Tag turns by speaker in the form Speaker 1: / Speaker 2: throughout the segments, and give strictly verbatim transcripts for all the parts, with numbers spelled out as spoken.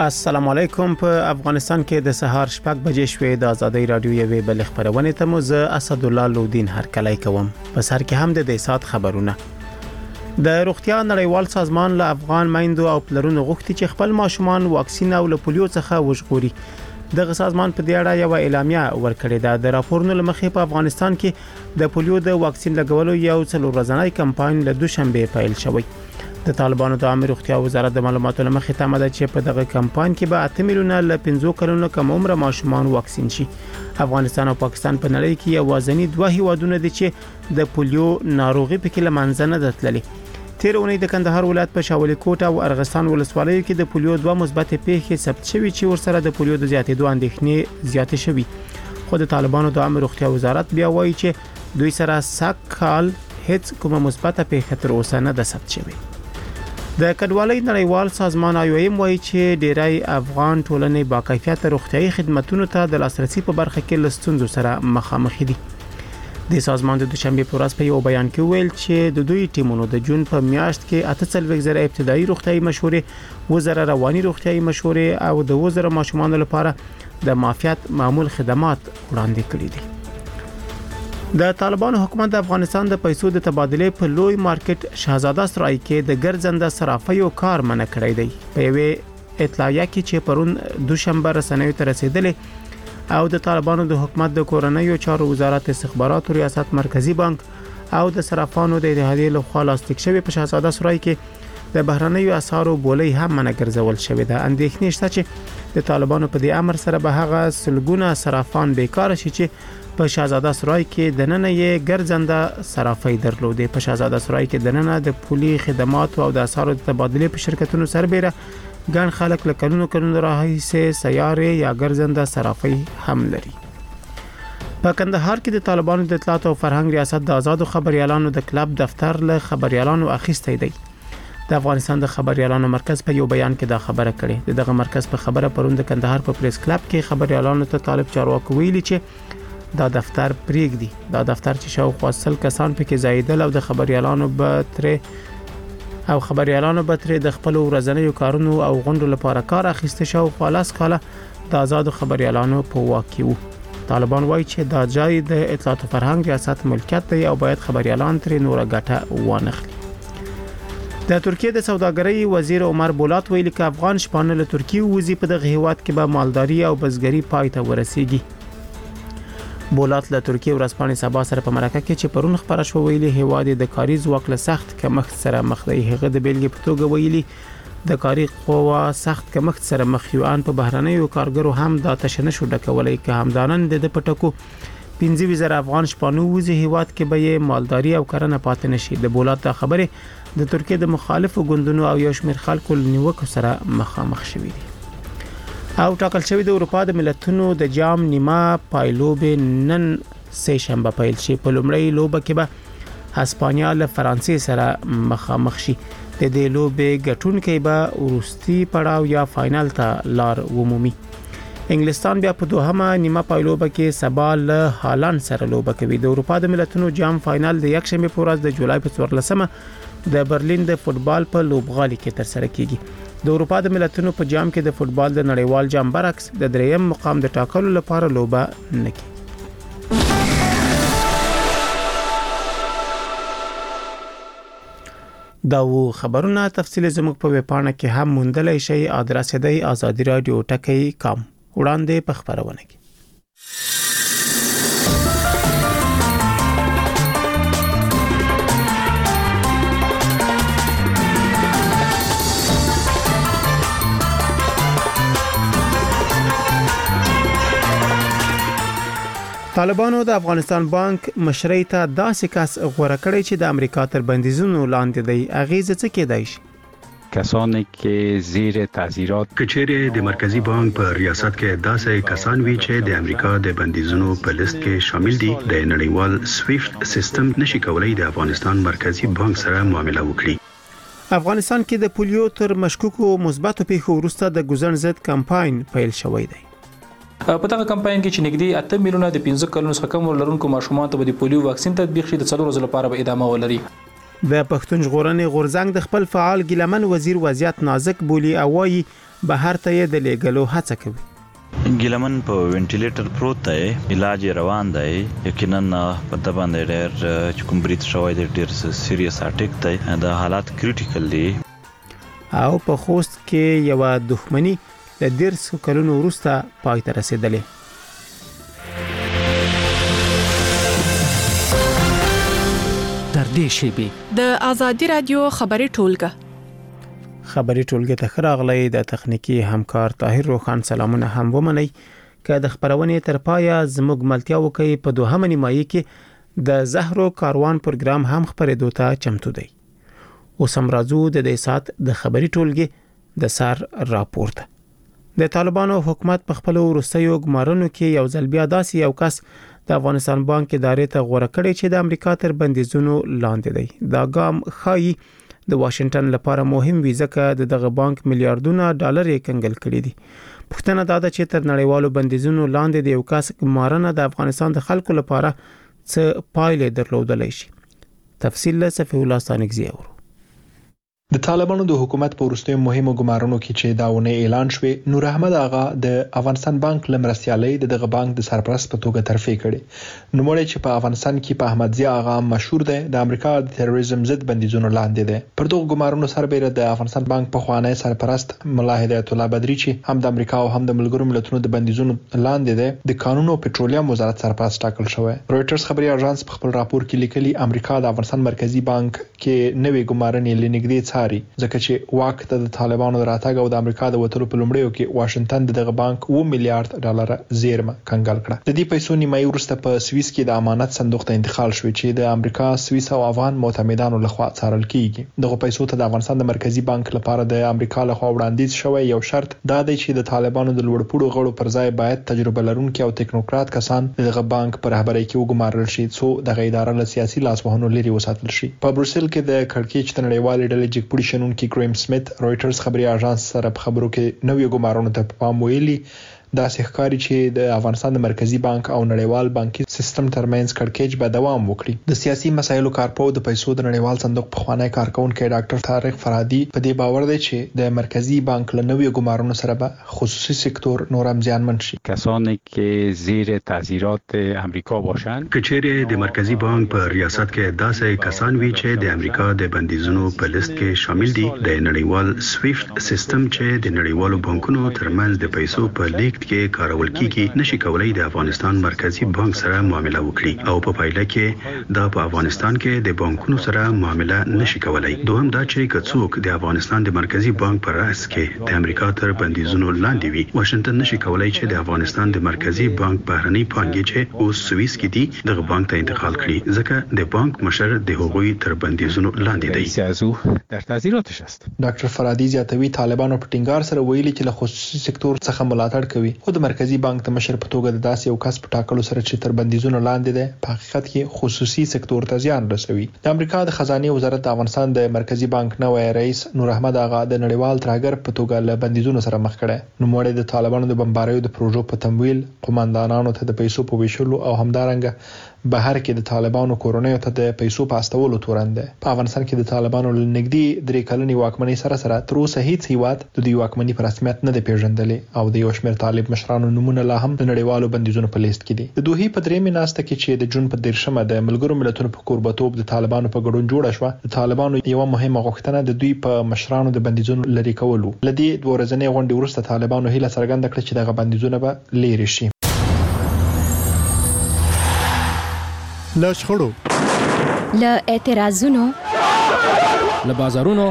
Speaker 1: السلام علیکم. په افغانستان کې د سهار شپږ بجې شوې د ازادۍ رادیو یوې بل خبرونه ته مو زه اسد الله لودین هرکلی کوم. په سر کې هم د دې سات خبرونه. د روغتیا نړیوال سازمان له افغان میندو او پلرونو غوښتي چې خپل ماشومان واکسین او له پولیو څخه وژغوري. دغه سازمان په دې اړه یو اعلامیه ورکړې ده. د راپورونو لمخې په افغانستان کې د پولیو د واکسین لګولو یو څلور ورځنی کمپاین له دوشنبه پیل شوی. د طالبانو د عامه روغتیا وزارت د معلوماتو لمخې تمه ده چې په دغه کمپاین کې به اته میلیونه له پنځه کلونو کم عمر ماشومان واکسین شي. افغانستان او پاکستان په نړۍ کې یوازینی دوه هیوادونه دي چې د پولیو ناروغي پکې له منځ نه دتللي. تیر اونۍ د کندهار ولایت په شاولي کوټ او ارغستان ولسوالیو کې د پولیو دوه مثبت پیښې ثبت شوې چې ورسره د پولیو د زیاتېدو اندېښنې زیاتې شوې. خو د طالبانو د عامه روغتیا وزارت بیا وایي چې دوی سره سکهال هیڅ کومه مثبت پیښه تر اوسه نه ده ثبت شوې. د کډوالۍ نړیوال سازمان آی او ایم وایي چې ډیری افغان ټولنې با کیفیت روغتیايي خدماتو ته د لاسرسي په برخه کې لستونزو سره مخامخ دي. د سازمان د دوشنبه په ورځ په یو بیان کې ویل چې د دوی ټیمونو د جون په میاشت کې اته څلوېښت زره ابتدایي روغتیايي مشورې، وزره رواني روغتیايي مشورې او د وزره ماشومان لپاره د معافیت معمول خدمات وړاندې کړي دي. د طالبانو حکومت د افغانستان د پیسو د تبادلې په لوی مارکیټ شاهزاده سرای کې د ګرځنده صرافیو کار منع کړی دی. په یوې اطلاعیه کې چې پرون دوشنبه رسنیو ته رسیدلې او د طالبانو د حکومت د کورنیو چارو وزارت استخباراتو ریاست مرکزی بانک او د صرافانو د اتحادیې لخوا لاسلیک شوی په شاهزاده سرای کې د بهرنیو اسعارو بولۍ هم منع ګرځول شوې ده. اندېښنې شته چې د طالبانو په دې امر سره به هغه سلګونه صرافان بیکاره شي چې په شاهزاده سرای کې د نن یې ګرځنده صرافي درلودې. په شاهزاده سرای کې د نن د پولي خدمات او د اسعارو د تبادلې په شرکتونو سربېره ګڼ خلک له کلونو کلونو راهیسې سیارې یا ګرځنده صرافي هم لري. په کندهار کې د طالبانو د اطلاعات او فرهنګ ریاست د آزادو خبريالانو د کلب دفتر له خبريالانو اخیستی دی. د افغانستان د خبريالانو مرکز په یو بیان کې دا خبره کړې. دغه مرکز په خبره پرون د کندهار په پریس کلب کې خبريالانو ته طالب چارواکو ویلي چې دا دفتر پریږدي. دا دفتر چې شاوخوا سل کسان پکې زایدل او د خبريالانو به تر او خبريالانو به تر د خپل ورځنیو کارونو او غونډو لپاره کار اخیسته شاوخوا لاس کاله د آزادو خبريالانو په واکي وو. طالبان وایي چې دا ځای د اطلاعات او فرهنګ ریاست ملکیت دی او باید خبريالان تر نور ګټه وانخلي. د ترکیه د سوداګرۍ وزیر عمر بولات ویلي چې افغان شپانه له ترکیه وزي په دغه هیواد کې به مالداري او بزګري پای ته ورسیږي. بولات له ترکیه ورځپاڼې سبا سره په مرکه کې چې پرون خبره شو ویلي هیواد د کاري ځواک له سخت کمښت سره مخ دی. هغه د بیلګې په توګه ویلي د کاري قوا سخت کمښت سره مخ یو ان په بهرنیو کارګرو هم دا تشنه شو ډکولای که همدانن د پټکو پنځه وزره افغان شپانو وزي هیواد کې به مالداري او کرنه پاتې نشي. د بولات د خبره د ترکیه د مخالفو ګوندونو او یو شمېر خلکو نیوکو سره مخامخ شوي دي. او ټاکل شوی د اروپا د ملتونو د جام نیمه پایلوبې نن سه شنبه پیل شي. په لومړی لوبه کې به هسپانیا له فرانسې سره مخامخ شي. د دې لوبې ګټونکي به وروستي پړاو یا فائنل ته لار ومومي. انګلستان بیا په دوهمه نیمه پایلوبه کې سبا له هالند سره لوبه کوي. د اروپا د ملتونو جام فائنل د یک شنبه په ورځ د جولای په څوارلسمه د برلین د فوتبال په لوبغالي کې تر سره کیږي. د اروپا د ملتونو په جام کې د فوتبال د نړیوال جام برعکس د دریم مقام د ټاکلو لپاره لوبه نه کیږي. دا و خبرونه تفصیل زموږ په ویبپاڼه کې هم موندلای شئ. ادرس دی آزادی رادیو ټکی کام. وړاندې په خبرونه کې طالبانو د افغانستان بانک مشرۍ ته داسې کس غوړه کړی چې د امریکا تر بندیزونو لاندې دی. اغیزه څه کېدای شي؟
Speaker 2: کسانی که زیر تعزیرات
Speaker 3: کچېره د مرکزی بانک په ریاست کې داسې کسان وی چې د امریکا د بندیزونو په لیست کې شامل دي د نړیوال سویفت سیستم نشي کولای د افغانستان مرکزی بانک سره معامله وکړي.
Speaker 1: افغانستان کې د پولیو تر مشکوکو مثبتو پیښو وروسته د ګزن ضد کمپاین پیل شوی دی.
Speaker 4: په دغه کمپاین کې چې نږدې اته میلیونه د پنځه کلونو څخه کم لرونکو ماشومان ته د پولیو واکسین تطبیق شي د څلور ورځې لپاره به ادامه ولري.
Speaker 1: د پښتون ژغورنې غورځنګ د خپل فعال ګیلمن وزیر وضعیت نازک بولی او وايي بهر ته یې د لیږلو هڅه کوي.
Speaker 5: ګیلمن په وینټیلیټر پروت دی، علاج روان دی. یقینا په د باندې ډېر چې کوم بریټ شوی دی ډېر سیریس اټیک دی، د حالات کریټیکل دی.
Speaker 1: او په خوست کې یو دښمنی د ډېر څو کلونو وروسته پای ته رسیدلې.
Speaker 6: تر دې شیبې
Speaker 7: د آزادي رادیو خبري ټولګه
Speaker 1: خبري ټولګه ته خراغلی د تخنیکی همکار طاهر روخان سلامونه هم ومني. که د خبرونې تر پایه زموږ ملتیا وکي په دوهمه نیمایي کې د زهرو کاروان پروګرام هم خبرېدو ته چمتو دی. اوس هم راځو د دې سات د خبري ټولګه د سر راپورته. د طالبانو حکومت په خپل وروستیو ګمارنو کې یو ځل بیا داسې یو کس د افغانستان بانک ادارې ته غوړه کړی چې د امریکا تر بندیزونو لاندې دی. دا ګام خایي د واشنگټن لپاره مهم وي ځکه د دغه بانک میلیارډونه ډالر یې کنګل کړي دي. پښتنه دا ده چې تر نړیوالو بندیزونو لاندې د یو کس ګمارنه د افغانستان د خلکو لپاره څه پایلې درلودلی شي. تفصیل له صفی الله ثانګزی اورو.
Speaker 8: د طالبانو د حکومت په وروستیو مهمو ګمارنو کې چې داونه اعلان شوه، نور احمد آغا د افغانستان بانک لمرستیالۍ د دغه بانک د سرپرست په توګه ترفیع کړي. نو مړی چې په افغانستان کې په احمد ضیا آغا مشهور دی، د امریکا د تروریزم ضد بندیزونو لاندې دی. پر دغه ګمارنو سربېره د افغانستان بانک په خوانی سرپرست مولا هدایت الله بدری چې هم د امریکا او هم د ملګرو ملتونو د بندیزونو لاندې دی، د قانون او پټرولیم وزارت سرپرست ټاکل شوی. رويټرز خبري اژانس په خپل راپور کې لیکلي امریکا د افغانستان مرکزی بانک کې نوې ګمارنې لنګدې ځکه چې واک ته د طالبانو راتګ او د امریکا د وټلو په لومړیو کې واشنگټن دغه بانک و میلیارډ ډالر زیرمه کنګل کړه. د دې پیسو نیمایي وروسته په سویس کې د امانت صندوق ته انتقال شوې چې د امریکا، سویس او افغان معتمدانو لخوا څارل کیږي. دغه پیسو ته د افغانستان د مرکزی بانک لپاره د امریکا لخوا وړاندیز شوی یو شرط دا دی چې د طالبانو د لوړپوړو غړو پر ځای باید تجربه لرونکي او ټیکنوکرات کسان دغه بانک پر رهبرۍ کې وګمارل شي څو دغه اداره له سیاسي لاسوهنو لري وساتل شي. په بروسل کې د کړکېچ د نړیوال ډلې جګپوړي شنونکي کریم سمیت رويټرز خبري اژانس سره په خبرو کې نوې ګمارنو ته پام ویلي. دا ښکاري چې د افغانستان د مرکزی بانک او نړیوال بانکي سیستم ترمنځ کړکېچ به دوام وکړي. د سیاسي مسایلو کارپو د پیسو د نړیوال صندوق په خوانی کارکونکو ډاکټر طارق فرادي په دې باور دی چې د مرکزی بانک له نوې ګمارنو سره به خصوصي سکتور نور هم زیانمن شي.
Speaker 2: کسانی که زیر تاثیرات امریکا باشند،
Speaker 3: کچېره د مرکزی بانک په ریاست کې داسې کسان وی چې د امریکا د بندیزونو په لیست کې شامل دي، د نړیوال سویفټ سیستم چې د نړیوالو بانکونو ترمنځ د پیسو په لیږد کې کارول کیږي، نشي کولای د افغانستان مرکزی بانک سره معامله وکړي او په پایله کې دا په افغانستان کې د بانکونو سره معامله نشي کولای. دوهم دا چې کڅوک د افغانستان د مرکزی بانک پر راس کې د امریکا تر بندیزونو لاندې وي، واشنگټن نشي کولای چې د افغانستان د مرکزی بانک بهرنی پانګې چې اوس سویس کې دي دغه بانک ته انتقال کړي ځکه د بانک مشر د هغوی تر بندیزونو لاندې دی.
Speaker 2: سیاسو در تاثیراتش است.
Speaker 8: ډاکټر فرادي زیاتوي طالبانو په ټینګار سره ویلي چې له خصوصي سکتور څخه ملاتړ کوي، خو د مرکزی بانک د مشر په توګه د داسې یو کس په ټاکلو سره چې تر بندیزونو لاندې دی په حقیقت کې خصوصي سکتور ته زیان رسوي. د امریکا د خزانه وزارت د افغانستان د مرکزی بانک نوې رئیس نور احمد آغا د نړیوال ترهګر په توګه له بندیزونو سره مخ کړي. نو مړی د طالبانو د بمباریو د پروژو په تمویل، قومندانانو ته د پیسو په ویشلو او همدارنګه بهر کې د طالبانو کورونیو ته د پیسو پاستولو تورنده. په افغانستان کې د طالبانو لنګدي درې کلنې واکمنۍ سره سره تر اوسه هیڅ هیواد د دوی واکمنۍ په رسمیت نه دی پیژندلې او د یو شمېر طالب مشرانو نمونه لا هم د نړیوالو بندیزونو په لیست کې دي. د دوی په درېمې ناسته کې چې د جون په دیرشمه د ملګرو ملتونو په کوربتوب د طالبانو په ګډون جوړه شوه، د طالبانو یو مهمه غوښتنه د دوی په مشرانو د بندیزونو لري کولو. لدی دوه ورځې غونډې وروسته طالبانو هیله څرګنده کړه چې دغه بندیزونه به لري شي.
Speaker 9: له شخړو،
Speaker 10: له اعتراضونو،
Speaker 6: له بازارونو،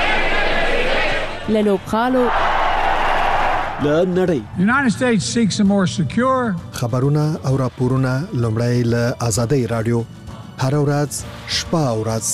Speaker 10: له لوبغالو،
Speaker 9: له نړۍ.
Speaker 11: United States seeks a more secure
Speaker 9: خبرونه او راپورونه لومړی له آزادۍ رادیو هر ورځ شپه او ورځ.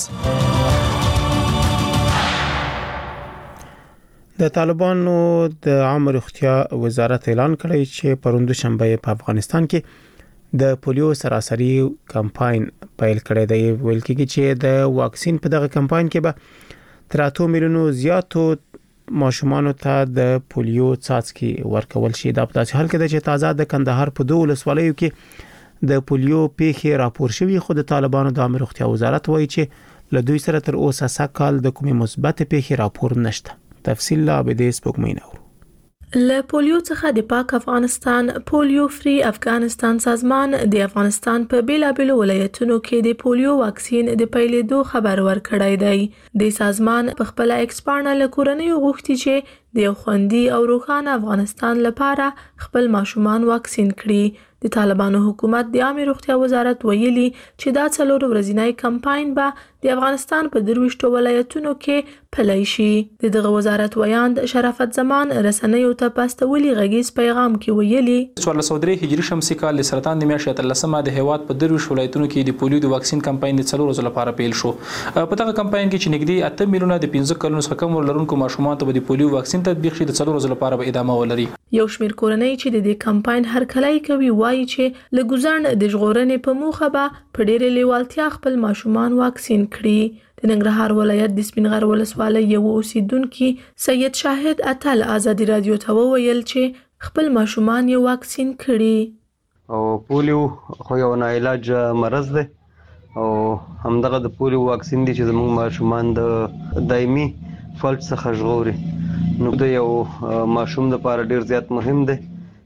Speaker 1: د طالبانو د عامه روغتیا وزارت اعلان کړی چې پروند شنبه په افغانستان کې د پولیو سراسري کمپاین پیل کړی دی. ویل کېږي چې د واکسین په دغه کمپاین کې به تر اته میلیونو زیاتو ماشومانو ته د پولیو څاڅکي ورکول شي. دا په داسې حال کې ده چې تازه د کندهار په دوه ولسوالیو کې د پولیو پیښې راپور شوي، خو د طالبانو د عامه روغتیا وزارت وایي چې له دوی سره تر اوسه سږ کال د کومې مثبت پیښې راپور نشته. تفصیل لا به دې سپوږمۍ نور.
Speaker 7: له پولیو څخه د پاک افغانستان پولیو فری افغانستان سازمان د افغانستان په بیلابېلو ولایتونو کې د پولیو واکسین د پیلېدو خبر ورکړی دی. د سازمان په خپل ایکسپانډ له کورنیو غوښتي چې د یو خوندي او روښانه افغانستان لپاره خپل ماشومان واکسین کړي. د طالبانو حکومت د عامه روغتیا وزارت ویلي چې دا څلور ورځنی کمپاین به د افغانستان په درويشتو ولایتونو کې پلی شي. د دغه وزارت ویاند شرافت زمان رسنیو ته پاستولي غږیز پیغام کې ویلي
Speaker 4: څوارلس سوه درې هجري شمسي کال د سرطان د میاشتې اتلسمه د هیواد په درويشت ولایتونو کې د پولیو د واکسین کمپاین د څلور ورځو لپاره پیل شو. په دغه کمپاین کې چې نږدې اته میلیونه د پنځه کلونو څخه کم لرونکو ماشومان ته د پولیو واکسین تطبیق شي د څلور ورځو لپاره به ادامه ولري.
Speaker 7: یو شمېر کورنۍ چې د دې کمپاین هرکلی کوي وایي چې له ګزارن د ژغورنې په موخه به په ډېرې لیوالتیا خپل ماشومان واکسین کړي. د ننګرهار ولایت د سپین غر ولسوالۍ یو اوسیدونکي سید شاهد اتل ازادي رادیو ته وویل چې خپل ماشومان یې واکسین کړي.
Speaker 12: او پولیو خو یو ناعلاج مرض دی او همدغه د پولیو واکسین دی چې زموږ ماشومان د دایمي فلج څخه ژغوري. نو د یو ماشوم لپاره ډیر زیات مهم دی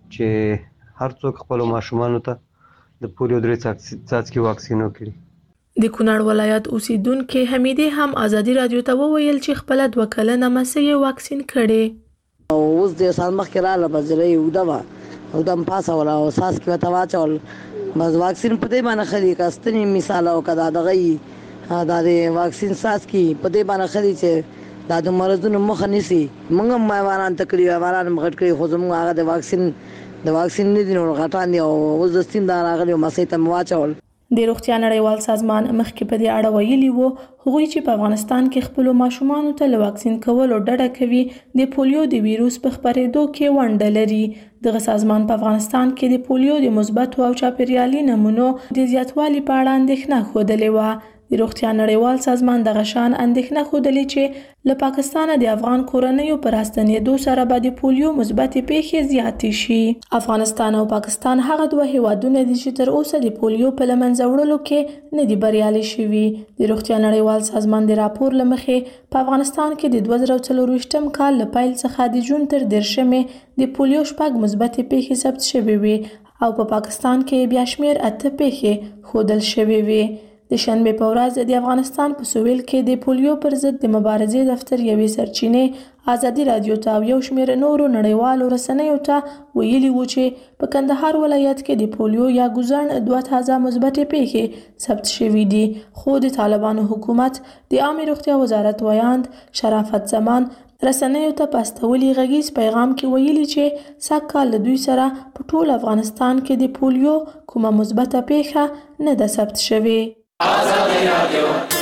Speaker 12: چې هر څوک خپل ماشومانو ته د پولیو درې څاڅکي واکسین وکړي.
Speaker 7: د کونړ ولایت اوسیدونکو حمیدې هم ازادي رادیو ته وویل چې خپل د وکلنه مسې واکسین کړي.
Speaker 13: او اوس د سال مخکې رااله بزرې ودوا او دم پاسه ولا او ساس کې وتا واچول بس واکسین په دې باندې خري کاستنی مثال او کدا دغه دا د واکسین ساس کې په دې باندې خري چې دا د مرزونو مخ نيسي. موږ هم مایوانان تکلیف ماران مغټ کړی خو زموږ هغه د واکسین د واکسین نه دي نو غټان دي او اوس د ستین دا راغلی مسې ته واچول.
Speaker 7: د روغتیا نړیوال سازمان مخکې په دې اړه ویلي وو هغوی چې په افغانستان کې خپل ماشومان ته له واکسین کولو ډډه کوي د پولیو د ویروس په خپرېدو کې ونډه لري. دغه سازمان په افغانستان کې د پولیو د مثبت او چاپیریالي نمونو د زیاتوالي په اړه اندېښنه خوده و. د روغتیا نړیوال سازمان دغه شان اندېښنه خوده چې له پاکستان د افغان کورنیو پر راستنېدو سره به د پولیو مثبت پیښې زیاتې شي. افغانستان او پاکستان هغه دوه هیوادونه دي چې تر اوسه د پولیو په لمنځه وړلو کې نه دي بریالي شوي. د روغتیا نړیوال سازمان د راپور له مخې په افغانستان کې د دوه زره څلرویشتم کال له پیل څخه د جون تر دېرشمې د پولیو شپږ مثبت پیښې ثبت شوې وي او په پاکستان کې بیا شمېر اته پیښې ښودل شوې وي. د شنبه په ورځ د افغانستان په سویل کې د پولیو پر ضد د مبارزې دفتر یوې سرچینې ازادي رادیو ته او یو شمېر نورو نړیوالو رسنیو ته ویلي وو چې په کندهار ولایت کې د پولیو یا ګوزن دوه تازه مثبت پیښې ثبت شوې دي. خو د طالبانو حکومت د عامه روغتیا وزارت ویاند شرافت زمان رسنیو ته پاستولي غږیز پیغام کې ویلي چې سږکال له دوی سره په ټول افغانستان کې د پولیو کومه مثبته پیښه نه ده ثبت شوې.
Speaker 1: ازادي رادیو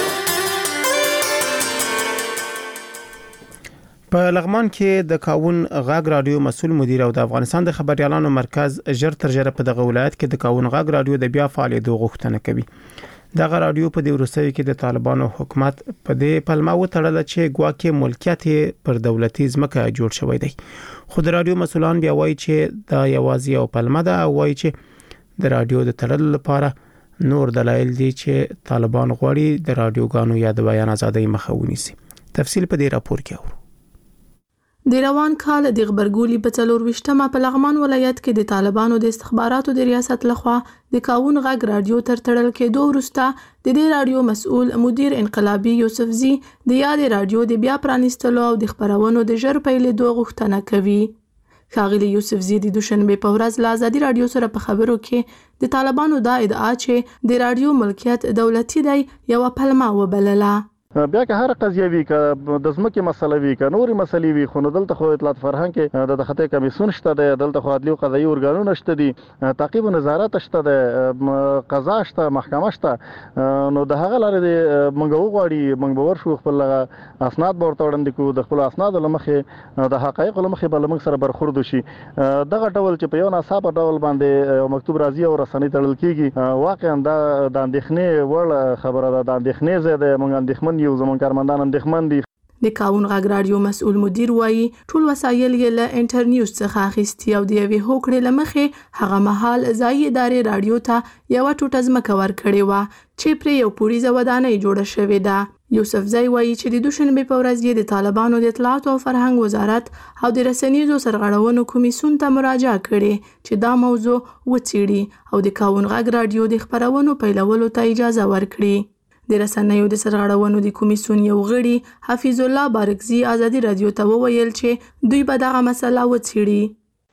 Speaker 1: په لغمان کې د کاون غاګ رادیو مسول مدیر او د افغانستان د خبريالانو مرکز ژر تر ژره په دغه ولایت کې د کاون غاګ رادیو د بیا فعالیت غوښتنه کوي. دغه رادیو په دې ورسوي کې د طالبانو حکومت په دې پلمه وتړل چې ګواکې ملکیت پر دولتي ځمکه جوړ شوی دی. خو د رادیو مسولان بیا وایي چې دا یوازې یو پلمه ده او وایي چې د رادیو د تړلو لپاره نور دلایل دي چې طالبان غواړي د رادیوګانو یا د بیان ازادۍ مخه ونیسي. تفصیل په دې راپور کې اورو.
Speaker 7: د روان کال د غبرګولي په څلورویشتمه په لغمان ولایت کې د طالبانو د استخباراتو د ریاست لخوا د کاون غږ رادیو تر تړل کېدو وروسته د دې رادیو مسؤل مدیر انقلابي یوسفزي د یاد رادیو د بیا پرانیستلو او د خبرونو د ژر پیلېدو غوښتنه کوي. ښاغلي یوسفزي د دوشنبه په ورځ له ازادي رادیو سره په خبرو کې د طالبانو دا ادعا چې د رادیو ملکیت دولتي دی یو پلمه وبلله.
Speaker 14: بیا که هر قضیه وی که د ځمکې مسله وی که نورې مسلې وي خو نو دلته خو اطلاعات فرهنګ کې د خطي کمیسیون شته دی، دلته خو عدلي او قضایي ارګانونه شته دي، تعقیب او نظارت شته دی، قضا شته، محکمه شته. نو د هغه لارې د موږ وغواړي موږ به ورشو خپل اسناد به ورته وړاندې کړو، د خپلو اسنادو له مخې د حقایقو له مخې به له موږ سره برخورد وشي. دغه ډول چې په یو ناڅاپه ډول باندې یو مکتوب راځي او رسنۍ تړل کېږي واقعا دا د اندېښنې وړ خبره ده. د اندېښنې ځای دی، موږ اندېښمن یو، زموږ کارمندان اندېښمن دي.
Speaker 7: د کاون غږ رادیو مسؤل مدیر وایي ټول وسایل یې له انټرنیوز څخه اخیستي او د یوې هوکړې له مخې هغه مهال ځایي ادارې رادیو ته یوه ټوټه ځمکه ورکړې وه چې پرې یو پوړیزه ودانۍ جوړه شوې ده. یوسفزی وایي چې د دوشنبې په ورځ یې د طالبانو د اطلاعات او فرهنګ وزارت او د رسنیزو سرغړونو کمیسیون ته مراجعه کړې چې دا موضوع وڅېړي او د کاون غږ راډیو د خپرونو پیلولو ته اجازه ورکړي. د رسنیو د سرغړونو د کمیسیون یو غړي حفیظ الله بارکزي ازادي رادیو ته وویل چې دوی به دغه مسله وڅېړي.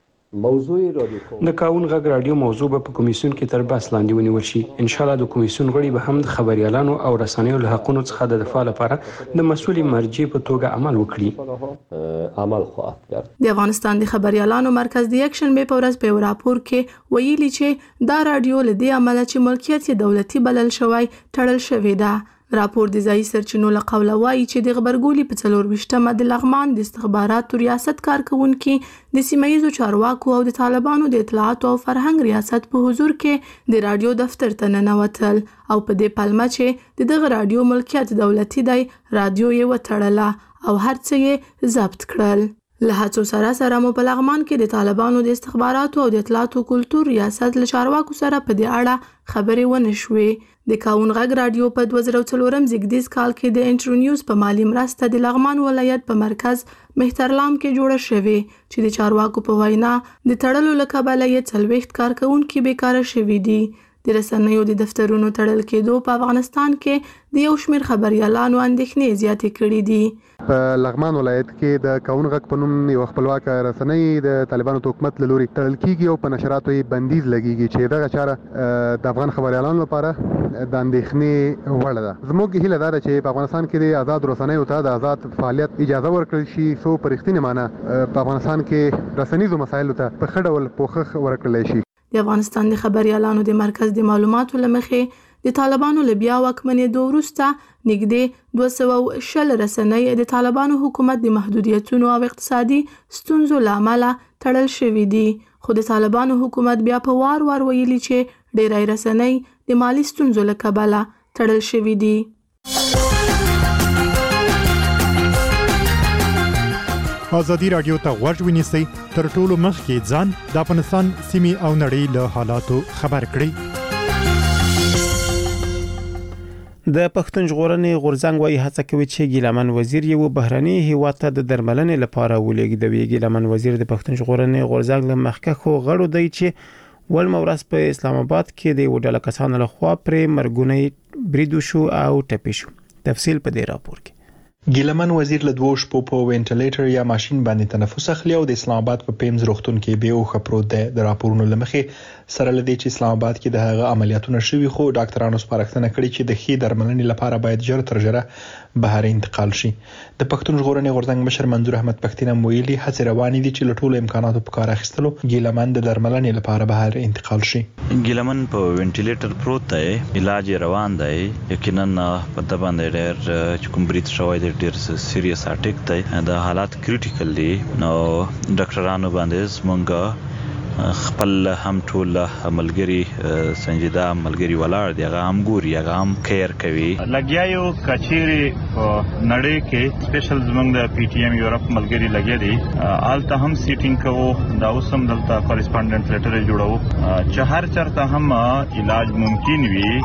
Speaker 15: د کاون غږ راډیو موضوع به په کمیسیون کې تر بحث لاندې ونیول شي. ان شاء الله د کمیسیون غړي به هم د خبريالانو او رسنیو له حقوقو څخه د دفاع لپاره د مسؤلې مرجع په توګه عمل وکړي.
Speaker 7: عمل خواهد کرد. د افغانستان د خبريالانو مرکز د یک شنبه په ورځ په راپور کې ویلي چې دا راډیو له دې عمله چې ملکیت یې دولتي بلل شوی تړل شوی ده. راپور د ځایي سرچینو له قوله وایي چې د غبرګولي په څلور ویشتمه د لغمان د استخباراتو ریاست کارکونکي د سیمه‌ییزو چارواکو او د طالبانو د اطلاعاتو او فرهنګ ریاست په حضور کې د راډیو دفتر ته ننوتل او په دې پلمه چې د دغه راډیو ملکیت دولتي دی راډیو یې وتړله او هر څه یې ضبط کړل. له هڅو سره سره مو په لغمان کې د طالبانو د استخباراتو او د اطلاعاتو کلتور ریاست له چارواکو سره په دې اړه خبرې ونه شوې. د کاون غږ راډیو په دوه زره څلورم زیږدیز کال کې د انټرو نیوز په مالی مرسته د لغمان ولایت په مرکز مهترلام کې جوړه شوې چې د چارواکو په وینا د تړلو له کبله یې څلوېښت کارکونکي بیکاره شوي دي. د رسنیو د دفترونو تړل کېدو په افغانستان کې د یو شمېر خبريالانو اندېښنې زیاتې کړې دي.
Speaker 16: په لغمان ولایت کې د کاون غږ په نوم یو خپلواکه رسنۍ د طالبانو د حکومت له لوري تړل کیږي او په نشراتو یې بندیز لګیږي چې دغه چاره د افغان خبريالانو لپاره د اندېښنې وړ ده. زموږ هیله دا ده چې په افغانستان کې د آزاد رسنیو ته د آزاد فعالیت اجازه ورکړل شي څو په رښتینې معنی په افغانستان کې رسنیزو مسایلو ته په ښه ډول پوښښ ورکړل شي.
Speaker 7: د افغانستان د خبريالانو د مرکز د معلوماتو لمخې د طالبانو له بیا واکمنېدو وروسته نږدې دوه سوه شل رسنۍ د طالبانو حکومت د محدودیتونو او اقتصادي ستونزو له امله تړل شوي دي. خو د طالبانو حکومت بیا په وار وار ویلي چې ډېری رسنۍ د مالی ستونزو له کبله تړل شوي دي.
Speaker 17: ازادي رادیو ته غوږ ونیسئ تر ټولو مخکې ځان د افغانستان سیمې او نړۍ له حالاتو خبر کړئ.
Speaker 1: د پښتون ژغورنې غورځنګ وايي هڅه کوي چې ګیلمن وزیر یو بهرني هیواد ته د درملنې لپاره ولېږدوي. ګیلمن وزیر د پښتون ژغورنې غورځنګ له مخکښو غړو دی چې ول مورس په اسلام آباد کې د وډاله کسانو له خوا پرې مرګونی بریدو شو او ټپي شو. تفصیل په دې راپور کې.
Speaker 8: ګیلمن وزیر له دوه شپو په وینټیلیټر یا ماشين باندې تنفس اخلي او د اسلام آباد په پیمز روغتون کې به او خبرو ده. د راپورونو لمخې سره لدی چې اسلام آباد کې د هغه عملیاتونه شوي خو ډاکټرانو سپارښتنه کړې چې د خې درملنې لپاره باید ژر تر ژره بهر انتقال شي. د پښتون ژغورنې غورځنګ مشر منظور احمد پښتين مویلي هڅې روانې دي چې له ټولو امکاناتو په کار اخیستلو ګیلمن د درملنې لپاره بهر انتقال شي.
Speaker 5: ګیلمن په وینټیلیټر پروت دی، علاج روان دی. یقینا په د باندې ډېر چې کوم بریټ شوی دی ډېر سیریس اټیک دی، د حالات کریټیکل دي. نو ډاکټرانو باندې مونږ خپل هم ټول ملګری سنجیده ملګری ولاړ دی، هغه هم ګوري، هغه هم کیر کوي.
Speaker 18: لګیا یو کچيري نړۍ کې سپیشل زمونږ د پی ټی ایم یورپ ملګری لګیا دي، آلته هم سیټینګ کوو، دا اوس هم دلته کورسپونډنټ لیټر جوړو چې هر چرته هم علاج ممکن وي.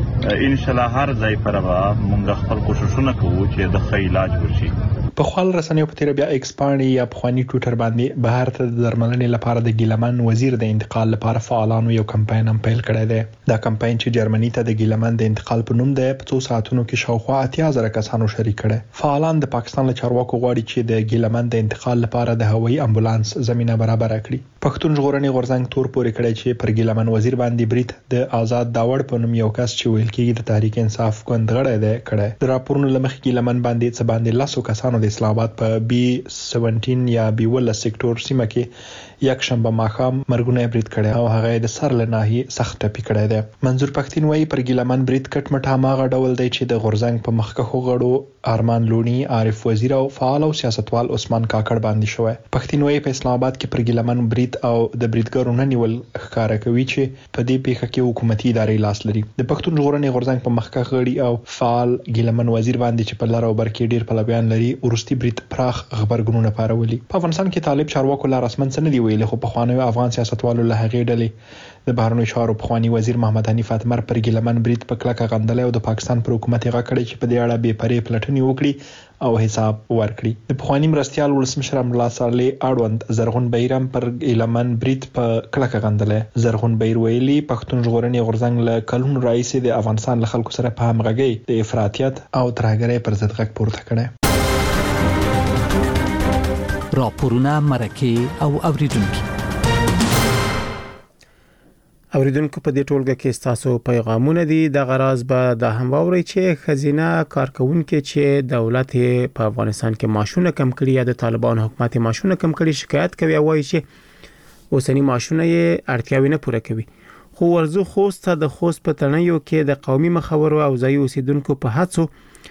Speaker 18: ان شاء الله هر ځای پر موږ خپل کوششونه کوو چې د ښه علاج وشي.
Speaker 8: په خپل رسنیو په تیر بیا ایکسپانډ یا پخوانی ټوټر باندې بهر ته د درملنې لپاره د ګیلمن وزیر د انتقال لپاره فعالانو یو کمپاین هم پیل کړی دی. دا کمپاین چې جرمني ته د ګیلمن د انتقال په نوم دی په څو ساعتونو کې شاوخوا اتیا زره کسانو شریک کړي. فعالان د پاکستان له چارواکو غواړي چې د ګیلمن د انتقال لپاره د هوایي امبولانس زمينه برابر کړي. پښتون ژغورنې غورځنګ تور پورې کړی چې پر ګیلمن وزیر باندې بریټ د آزاد داوړ په نوم یو کس چې ویل کېږي د تحریک انصاف ګوندغړی دی کړی. د راپورونو لمخې ګیلمن باندې څه باندې لاسو کسانو د اسلام آباد په بی سبعتر یا بی ول سېکټور سیمه کې یک شنبه ماښام مرګونه برید کړي او هغه د سر له ناحیې سخت ټپي کړی دی. منظور پښتين وایي پر ګیلمن برید کټ مټ هماغه ډول دی چې د غورځنګ په مخکښو غړو ارمان لونی، عارف وزیر او فعال او سیاستوال عثمان کاکړ باندې شوی. پښتين وایي په اسلام آباد کې پر ګیلمن برید او د بریدګرو نه نیول ښکارا کوي چې په دې پیښه کې حکومتي ادارې لاس لري. د پښتون ژغورنې غورځنګ په مخکښ غړي او فعال ګیلمن وزیر باندې چې په لار او بر کې ډیر پلویان لري ورستي برید پراخ خبرګونونه پارولي. په افغانستان کې طالب چارواکو لا رسمن څه نه دی ویلي خو پخوانی افغان سیاستوالو له هغې ډلې د بهرنیو چارو پخوانی وزیر محمد حنیف اتمر پر ګیلمن برید په کلکه غندلی او د پاکستان پر حکومت یې غږ کړی چې په دې اړه بې پرې پلټنې وکړي او حساب ورکړي. د پخوانی مرستیال ولسمشر امرالله صالح اړوند زرغون بهیر پر ګیلمن برید په کلکه غندلی. زرغون بهیر ویلي پښتون ژغورنې غورځنګ له کلونو راهیسې د افغانستان له خلکو سره په همغږۍ د افراطیت او ترهګرۍ پر ضد غږ پورته کړی.
Speaker 6: راپورونه، مرکې او اوریدونکي
Speaker 1: اوریدونکو په دې ټولګه کې تاسو پیغامونه دي. د غراض به د هم واوري چې خزینه کارکونکو چې دولت په افغانستان کې معاشونه کم کړي یا د طالبان حکومت معاشونه کم کړي شکایت کوي او وايي چې اوسنی معاشونه یې اړتیاوې نه پوره کوي. خو ورزو خوست د خوست په تنیو کې د قومي مخاورو او ځای اوسیدونکو په هڅو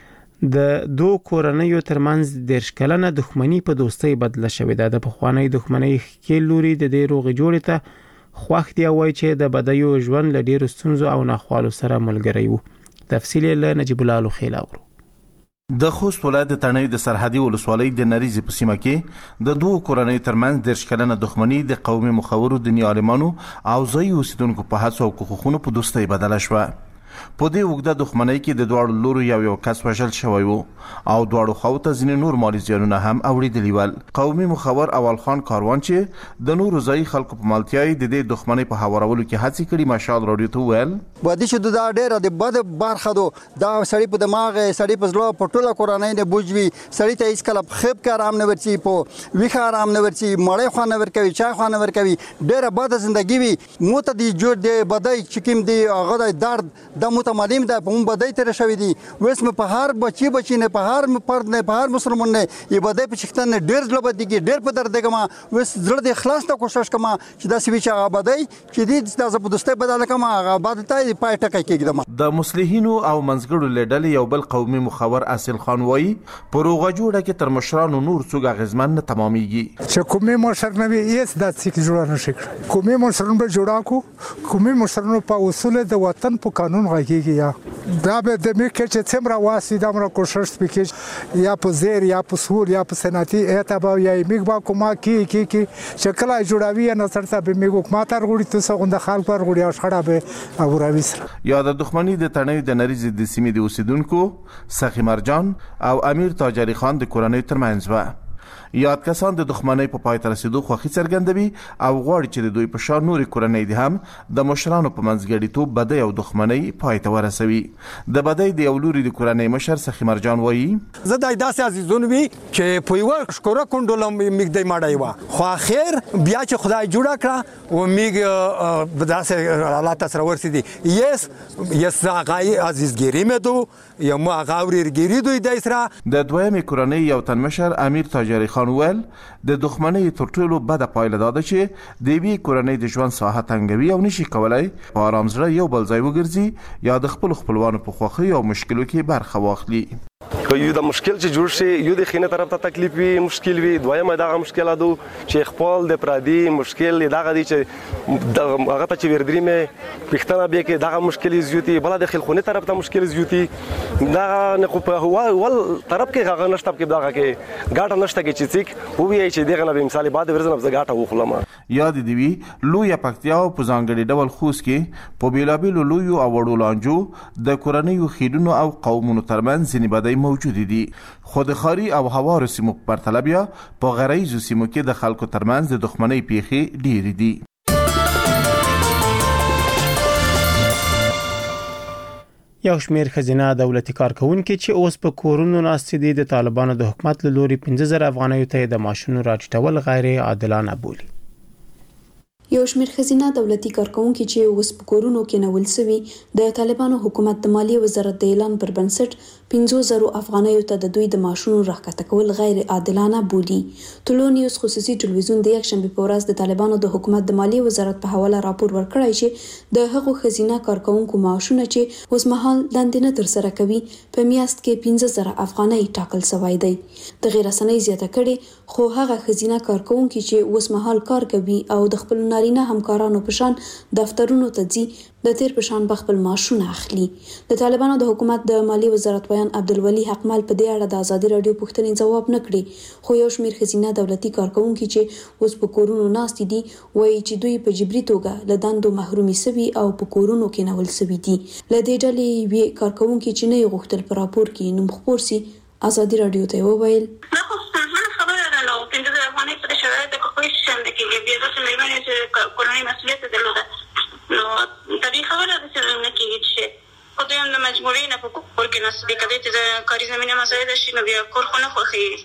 Speaker 1: د دوه کورنیو ترمنځ د شکلنه دښمنی په دوستۍ بدله شوې ده. د پخوانی دښمنۍ کې لوري د دې روغ جوړې ته خوښ دی وای چې د بدایو ژوند له ډیرو ستونزو او ناخوالو سره ملګری وو. تفصیل له نجیب الله لوخیل اورو.
Speaker 19: د خوست ولایت د تڼۍ د سرحدي ولسوالۍ د نریزي په سیمه کې د دوه کورنیو ترمنځ د شکلنه دښمنی د قومي مخاورو دیني عالمانو او ځای اوسیدونکو په هڅو او کوښښونو په دوستۍ بدله شوه. په دې وګړه دښمنۍ کې د دوړو لورو یو یو کس وژل شوی وو او دوړو خواته ځینې نور مالی زیانونه هم اوریدلي ول. قومي مخاور اول خان کاروان چې د نورو ځای خلکو په ملتیاي د دې دښمنۍ په هوارولو کې هڅې کړي مشال رادیو ته ویل
Speaker 20: ودی چې دا ډېر د بد برخه دو دا سړی په دماغ سړی په زړه په ټوله کورنۍ نه بوجوي سړی ته هیڅ کله خېب کې آرام نه ورچی په ویخه آرام نه ورچی مړې خو نه ورکوي چای خو نه ورکوي ډېر بد ژوندۍ وي مو ته دی جوړ دی بدای چې کوم دی هغه درد د متمالیم ده په مون بدای تر شوی دی وس مې په هر بچي بچي نه په هر پرد نه په هر مسلمان نه ی بدای په شختن ډېر ځله بد دي ډېر په درد کما وس زړه د اخلاص ته کوشش کما چې دا سوي چې هغه بدای چې دې د زبردستۍ بدل کما هغه بد ته پای ټکای کېږي.
Speaker 19: د مسلمانینو او منځګړو لیدل یو بل قومي مخاور اصل خان وای پروغه جوړه کې تر مشرانو نور څوګه غزمن نه تمامېږي
Speaker 21: چې کومي مشر نه وي هیڅ د څیک جوړه نشي کړ کومي مشرون به جوړا کو کومي مشرونو په اصول د وطن په قانون غږیږي یا دا به د میکه چې څومره واسي د امر کوشش وکړي یا په زیر یا په سور یا په سناتي اعتبا یا میګ با کومه کې کې کې شکل جوړاوي نه سرته به میګو ماتر غوړي تاسو غند خلک پر غوړي شړه به او راوي سره
Speaker 19: یا د دښمنۍ د تڼۍ د نریزي د سیمې د اوسیدونکو سخی مرجان او امیر تاجری خان د کورنۍ ترمنځ و. یاد کسان د دښمنۍ په پای ته رسیدو خوښي څرګندوي او غواړي چې د دوی په شان نورې کورنۍ دي هم د مشرانو په منځګړیتوب بدۍ او دښمنۍ پای ته ورسوي. د بدۍ د یو لوري د کورنۍ مشر سخي مرجان وایي
Speaker 20: زه د داسې عزیزون وي چې په یو شکر کونډولم میګدای ماډای وا خو اخر بیا چې خدای جوړ کړ او میګ داسې حالات سره ورسېدي یس یس هغه عزیزګری مې دو یا ما هغه ورګری دوی د اسرا
Speaker 19: د دویمې کورنۍ یو تن مشر امیر تاجری خان ول د دښمنۍ تر ټولو بده پایله دا ده چې د یوې کورنۍ د ژوند ساحه تنګوي او نشي کولای په آرام سره یو بل ځای وګرځي یا د خپل خپلوانو په خوښۍ او مشکلو کې برخه واخلي.
Speaker 22: یو د مشکل چې جوړ شي یو د خینه طرف ته تکلیف وي مشکل وي دویمه دغه مشکل دو چې خپل د پرادي مشکل دغه دي چې هغه ته چې وردري مې پښتنه به کې دغه مشکل زیوتی بل د خلخونه طرف ته مشکل زیوتی دغه نه خو په هوا ول طرف کې هغه نشته کې دغه کې ګاټه نشته کې چې څیک وو وی چې دغه نه مثال بعد ورزنه ز ګاټه وخلم
Speaker 19: یاد دی وی لوی پکتیا او په ځانګړي ډول خوست کې په بیلابیلو لوی او وړو لانجو د کورنیو خیدونو او قومونو ترمنځ ځینې بدای موجود دي خو د خاري او هوارو سیمو په پرتله بیا په غریزو سیمو کې د خلکو ترمنځ د دښمنۍ پیښې ډېرې دي.
Speaker 1: یو شمیر خزینه دولتي کارکونکو چې اوس په کورونو ناست دي د طالبانو د حکومت له لوري پنځه زره افغانیو ته د معاشونو راټیټول غیر عادلانه بولي.
Speaker 23: یو شمیر خزینه دولتي کارکونکو چې اوس په کورونو کې نول سوي د طالبانو حکومت د مالیې وزارت د اعلان پر بنسټ پنځه زره افغانیو ته د دوی د معاشونو راکټه کول غیر عادلانه بولي. ټولو نیوز خصوصي ټلویزیون د یک شنبه په ورځ د طالبانو د حکومت د مالیې وزارت په حواله راپور ورکړی چې د هغو خزینه کارکونکو معاشونه چې اوس مهال لاندې نه تر سره کوي په میاشت کې پنځه زره افغانۍ ټاکل شوی دی. د غیر رسنۍ زیاته کړي خو هغه خزینه کارکونکو چې اوس مهال کار کوي او د خپل نارینه همکارانو په شان دفترونو ته ځي د تیر په شان بخپل معاشونه اخلي. د طالبانو د حکومت د مالی وزارت ویان عبدالولي حقمل په دې اړه د ازادي رادیو پوښتنې ځواب نه کړي، خو یو شمېر ښځینه دولتي کارکونکي چې اوس په کورونو ناست دي وایي چې دوی په جبري توګه له دندو محرومي سوي او په کورونو کې نول سوي دي. له دې ډلې یوې کارکونکي چې نه یې غوښتل په راپور کې نوم خپور سي ازادي رادیو ته وویل
Speaker 2: کورنۍ مسؤلیت درلوده نو طبیعي خبره ده چې نه کېږي چې خو دوی هم د مجبورۍ نه په کور کې ناست دي. که دوی ته د کاري زمینه مساعده شي نو بیا کور خو نه خوښېږي.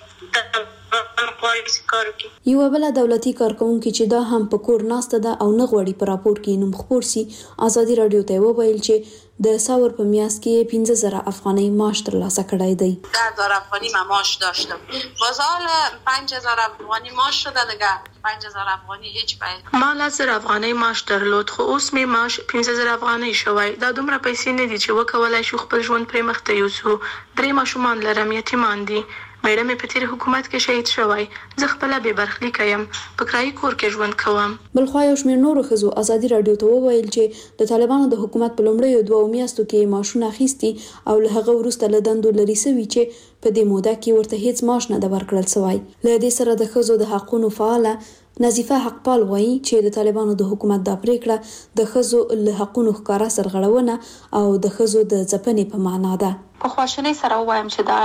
Speaker 23: یوه بله دولتي کارکونکي چې دا هم په کور ناسته ده او نه غواړي په راپور کې نوم خپور سي ازادي رادیو ته وویل چې د ساور په میاشت کې پنځه زره افغانۍ معاش ترلاسه کړی دی.
Speaker 3: ده هزار افغانی من معاش داشتم، باز حال پنج هزار افغانی معاش شده دیگه. پنج هزار افغانی هیچ پای
Speaker 7: ما لس زره افغانۍ معاش درلود، خو اوس مې معاش پنځه زره افغانۍ شوی. دا دومره پیسې نه دي چې وکولای شو خپل ژوند پرې مخ ته یوسو. درې ماشومان لرم، یتیمان دي. میړه مې په تیر حکومت کې شهید شوی، زه خپله بې برخلیکه یم، په کرایي کور کې ژوند کوم.
Speaker 23: بلخوا یو شمېر نورو ښځو ازادي رادیو ته وویل چې د طالبانو د حکومت په لومړیو دوو میاشتو کې معاشونه اخیستي او له هغه وروسته له دندو لرې سوي چې په دې موده کې ورته هیڅ معاش نه ده ورکړل سوی. له دې سره د ښځو د حقونو فعاله نظیفه حقپال وایي چې د طالبانو د حکومت دا پریکړه د ښځو له حقونو ښکاره سرغړونه او د ښځو د ځپنې په معنا ده.
Speaker 10: په خواشینۍ سره وایم چې دا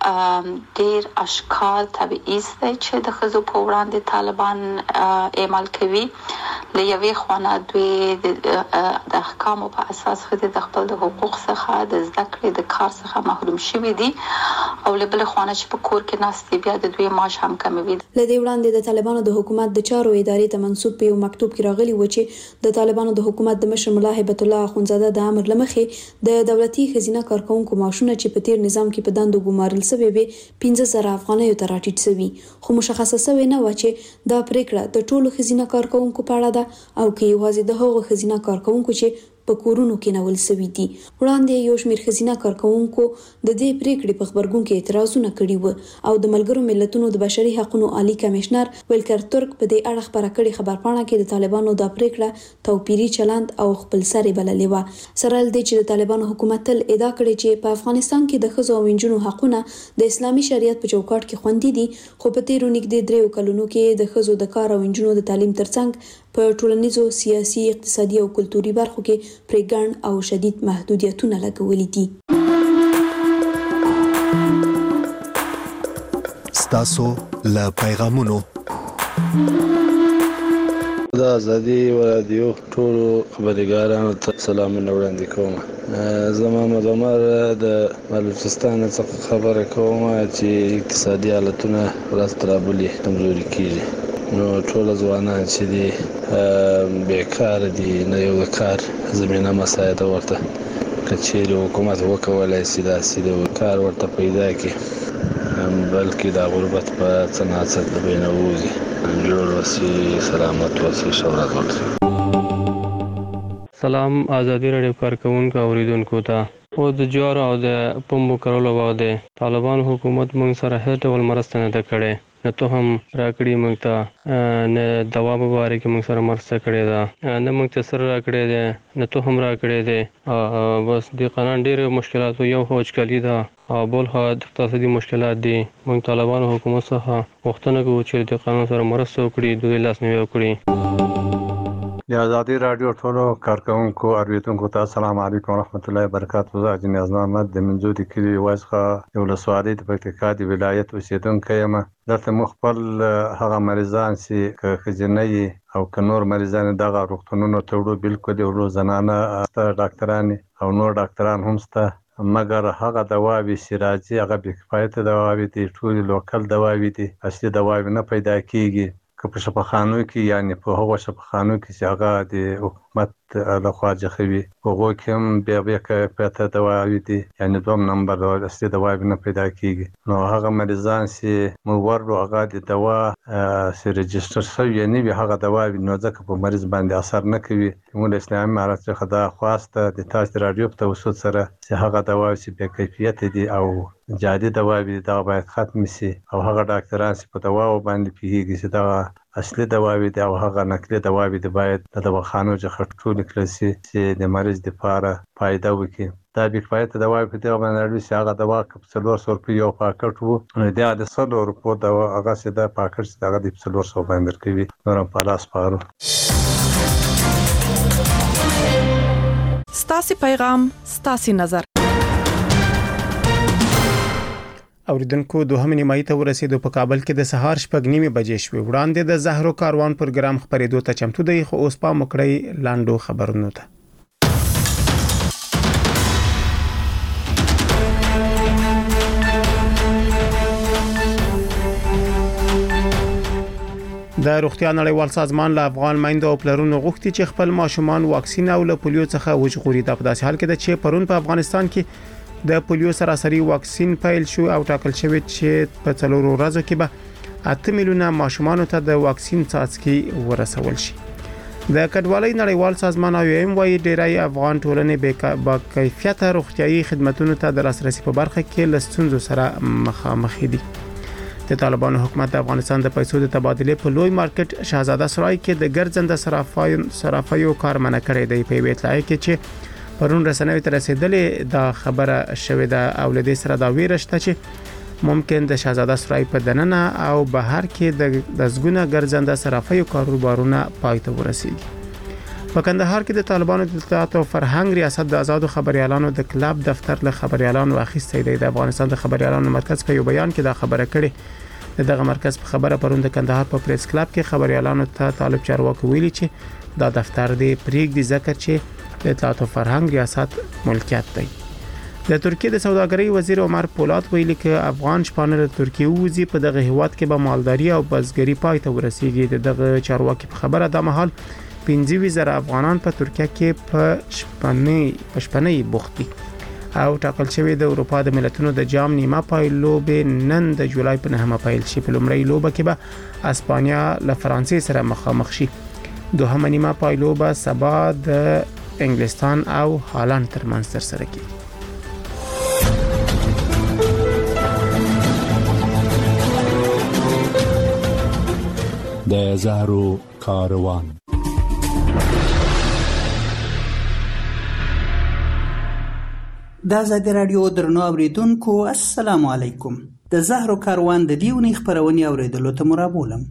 Speaker 10: ډیر اشکار تبعیض دی چې د ښځو په وړاندې طالبان اعمال کوي. له یوې خوا دوی د احکامو په اساس ښځې د خپل د حقوق څخه د زده کړې د کار څخه محروم شوي دي او له بلې خوا چې په کور کې ناست دي بیا د دوی معاش هم کموي.
Speaker 23: له دې وړاندې د طالبانو د حکومت د چارو ادارې ته منسوب په یو مکتوب کې راغلي و چې د طالبانو د حکومت د مشر ملا هیبت الله اخونزاده د امر له مخې د دولتي ښځینه کارکونکو معاشونه چې په تیر نظام کې په دندو ګمارل سوي وي پنځه زره افغانیو ته راټیټ سوي، خو مشخصه سوی نه و چې دا پریکړه د ټولو ښځینه کارکونکو په اړه ده او که یوازې د هغو ښځینه کارکونکو چې په کورونو کې نول سوي دي. وړاندې یو شمېر ښځینه کارکونکو د دې پریکړې په خبرګون کې اعتراضونه کړي وو او د ملګرو ملتونو د بشري حقوقو عالی کمشنر ولکر ترک په دې اړه خبره کړې خبرپاڼه کې د طالبانو دا پریکړه توپیري چلند او خپل سرې بللې و. سره ل دې چې د طالبانو حکومت تل ادعا کړې چې په افغانستان کې د ښځو او نجونو حقونه د اسلامي شریعت په چوکاټ کې خوندي دي، خو په تیرو نږدې دریو کلونو کې د ښځو د کار او نجونو د تعلیم ترڅنګ په ټولنیزو، سیاسي، اقتصادي او کلتوري برخو کې پرې ګڼ او شدید محدودیتونه لګولي دي.
Speaker 9: ستاسو له پیغامونو
Speaker 24: د ازادي رادیو ټولو خبرګارانو ته سلامونه وړاندې کوم. زه محمد عمر د بلوچستان څخه خبره کوم چې اقتصادي حالتونه ورځ تر بلې کمزوري کیږي، نو ټول ځوانان چې دي بیکار دي، نه یو د کار زمینه مساعده ورته که چیرې حکومت وکولای شي داسې د کار ورته پیدا کړي، بلکې د غربت په څه ناڅه د بینه ووځي. جوړ وسي، سلامت وسي، شهرت ورسي.
Speaker 25: سلام ازادي رادیو کارکونکو اوریدونکو ته. او د جوار او د پمبو کرولو باندې طالبان حکومت موږ سره هیڅ ډول مرسته نه کړې، نه ته هم راکړي موږ ته، نه دوا مبارک موږ سره مرسته کړې ده، نه موږ ته سره راکړې ده، نه ته هم راکړې ده. بس د قانون ډېر مشکلات یو هوچکلی ده او بل ها اقتصادي مشکلات دي. موږ طالبان حکومت څخه غوښتنه کوو چې د قانون سره مرسته وکړي، د دوی لاسنیوی وکړي.
Speaker 26: د ازادي رادیو ټولو کارکونکو اوریدونکو ته السلام علیکم ورحمت الله وبرکاتہ. زه اجناز محمد د منځودي کلی واسخه یو لسوالۍ د پکتیکا د ولایت اوسیدونکی یم. دلته مو خپل هغه مریضان چې ښځینه او که نور مریضان دغه روغتونونو ته وړو، بالکل یو زنانه ډاکټران او نور ډاکټران هم شته، مګر هغه دواوې چې راځي هغه بې کفایته دواوې دي، ټولې لوکل دواوې دي، اصلي دواوې نه پیدا کیږي. که په شفاخانو کې یعنی په هغو شفاخانو کې چې هغه د حکومت لخوا جخوي هغو کې هم بیا بیا کفایته دواوې دي، یعنی دوم نمبر اصلي دواوې نه پیدا کیږي. نو هغه مریضان چې مو ورلو هغه د دوا چې رجسټر شوی نه وي هغه دواوې نو ځکه په مریض باندې اثر نه کوي. موږ د اسلامي امارت څخه دا خواسته د تاسو رادیو په توسط سره چې هغه دواوې چې بې کیفیته دي او جادي دواوې دا باید ختم شي، او هغه ډاکټران چې په دواو باندې پیږي چې دا اصلي دواوي دي او هغه نقلي دواوي دي باید د دواخانو څخه ټول کړل شي چې د مریض لپاره فائدہ وکړي. دا به کفایت دواوي په دغه باندې چې هغه دوا په څلور سو روپیو یو پاکټ وو، نو دا د څلور روپیو دوا هغه چې دا پاکټ چې هغه د څلور سو باندې کوي نور په لاس پارو.
Speaker 4: ستاسي پیغام ستاسي نظر.
Speaker 1: اوریدونکو دوهم نیمایي ته ورسېدو. په کابل کې د سهار شپږ نیمه بجې شوې. وړاندې د زهرو کاروان پروګرام خبرېدو ته چمتو دی، خو اوس په مکړی لاندو خبرونو ته. د روغتیا نړیوال سازمان له افغان میندو او پلرونو غوښتي چې خپل ماشومان واکسین او له پولیو څخه وژغوري. دا په داسې حال کې ده چې پرون په افغانستان کې د پولیو سراسري واکسین پیل شو او ټاکل شوی چې په څلورو ورځو کې به اته میلیونه ماشومان ته د واکسین څاڅکي ورسول شي. د کډوالۍ نړیوال سازمان او ایم وايي ډیری افغان ټولنې با کیفیت روغتيایي خدماتو ته د لاسرسي په برخه کې لستونزو سره مخامخ دي. د طالبانو حکومت د افغانستان د پیسو د تبادله په لوی مارکیټ شاهزاده سرای کې د ګرځنده صرافایو صرافایو کارمنه کړې دی. په ویټلای کې چې پرون رسنوي تر رسیدلې دا خبره شوې ده او لدې سره دا ویرشته چې ممکن د شاهزاده سرای په دننه او بهر کې د دزګونه ګرځنده صرافایو کاروبارونه پای ته ورسیږي. په کندهار کې د طالبانو د اطلاعات او فرهنګ ریاست د آزادو خبريالانو د کلب دفتر له خبريالانو اخیستې دی. د افغانستان د خبريالانو مرکز په یو بیان کې دا خبره کړې. دغه مرکز په خبره پرون د کندهار په پریس کلب کې خبريالانو ته طالب چارواکي ویلي چې دا دفتر دی پریږدي ځکه چې د اطلاعات او فرهنګ ریاست ملکیت دی. د ترکیه د سوداګرۍ وزیر عمر پولاد ویلي چې افغان شپانه د ترکیه وځي په دغه هیواد کې به مالداري او بزګري پای ته ورسیږي. دغه چارواکي په خبره د مهال پنځه زره افغانان په ترکیه کې په شپنې په شپنې بوخت دي او ټاکل شوی د اروپا د ملتونو د جام نیمه پای لوبې نن د جولای په نهمه پیل شي. په لومړی لوبه کې به اسپانیا له فرانسې سره مخامخ شي. دوهمه نیمه پای لوبه سبا د انګلستان او هالند ترمنځ ترسره کیږي.
Speaker 6: د زهرو کاروان.
Speaker 11: د آزادي رادیو درنو اوریدونکو السلام علیکم. د زهرو کاروان د دیونی خبرونې اوریدلو ته مرابولم.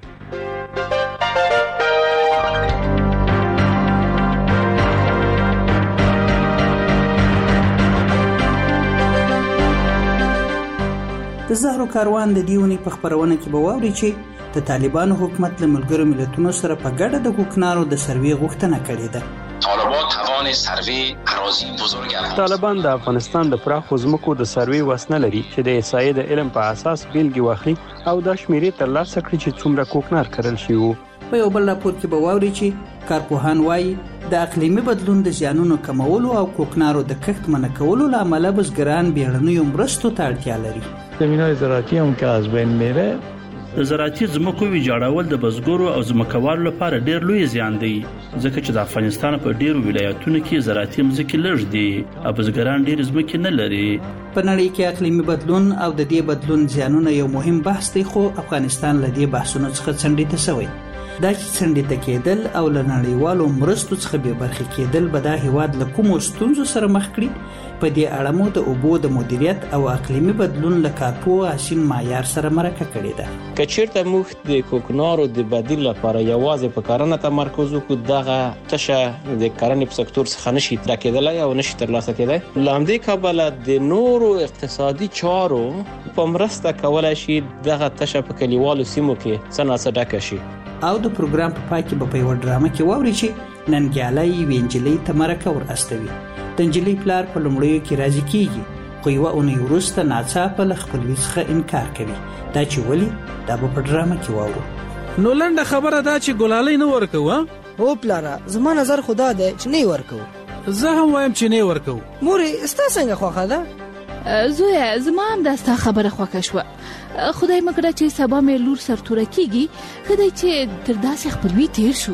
Speaker 11: د زهرو کاروان د دیونی په خبرونه کې به واوري چې د طالبانو حکومت له ملګرو ملتونو سره په ګډه د کوکنارو د سروې غوښتنه کړې ده.
Speaker 12: طالبان توان سروې اراضی بزرگ دارند.
Speaker 25: طالبان د افغانستان د پراخو ځمکو د سروې وسنه لري چې د احصایې د علم په اساس بیلګې واخلي او د شمیرې ترلاسه کړي چې څومره کوکنار کرل شوی وو.
Speaker 11: په یو بل راپور کې به واوري چې کارپوهان وایي د اقلیمي بدلون د زیانونو کمولو او کوکنارو د کښت منع کولو لامل بزګران بیړنیو مرستو ته اړتیا لري.
Speaker 13: زمینای زراعتی هم که از بین میره.
Speaker 14: د زراعتي ځمکو ویجاړول د بزګرو او ځمکوالو لپاره ډیر لوی زیان دی ځکه چې د افغانستان په ډیرو ولایتونو کې زراعتي ځمکې لږ دي او بزګران ډیر ځمکې نه لري.
Speaker 11: په نړۍ کې اقلیمي بدلون او د دې بدلون زیانونه یو مهم بحث دی، خو افغانستان له دې بحثونو څخه څنډې ته شوی. دا چې څنډې ته کېدل او له نړیوالو مرستو څخه بې برخې کېدل به دا هیواد له کومو ستونزو سره مخ کړي. په دې اړه مو د اوبو د مدیریت او اقلیمي بدلون له کارپوه حسین معیار سره مرکه کړې ده.
Speaker 15: که چیرته موږ د کوکنارو د بدیل لپاره یوازې په کرنه تمرکز وکړو، دغه تشه د کرنې په سکتور څخه نشي راکېدلی او نشي ترلاسه کېدی. له همدې کبله د نورو اقتصادي چارو په مرسته کولی شي دغه تشه په کلیوالو سیمو کې څه ناڅه ډکه شي.
Speaker 11: او د پروګرام په پای کې به په یوه ډرامه کې واوري چې ننګیالی یوې نجلۍ ته مرکه ور استوي. د نجلۍ پلار په لومړیو کې راضي کېږي، خو یوه اونۍ وروسته ناڅاپه له خپلوي څخه انکار کوي. دا چې ولې، دا به په ډرامه کې واورو.
Speaker 27: نو لنډه خبره دا چې ګلالۍ نه ورکوو.
Speaker 28: هو پلاره، زما نظر خدا دی چې نه ورکوو.
Speaker 27: زه هم وایم چې نه ورکوو.
Speaker 28: مورې ستا څنګه خوښه ده؟
Speaker 29: زویا زما هم دا ستا خبره خوښه شوه. خدای مکړه چې سبا مې لور سرتوره کېږي، ښه دی چې تر داسې خپلوي تیر شو.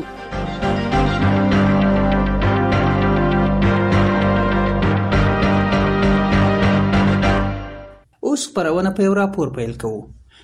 Speaker 11: اوس خبرونه په یو راپور پیل کوو.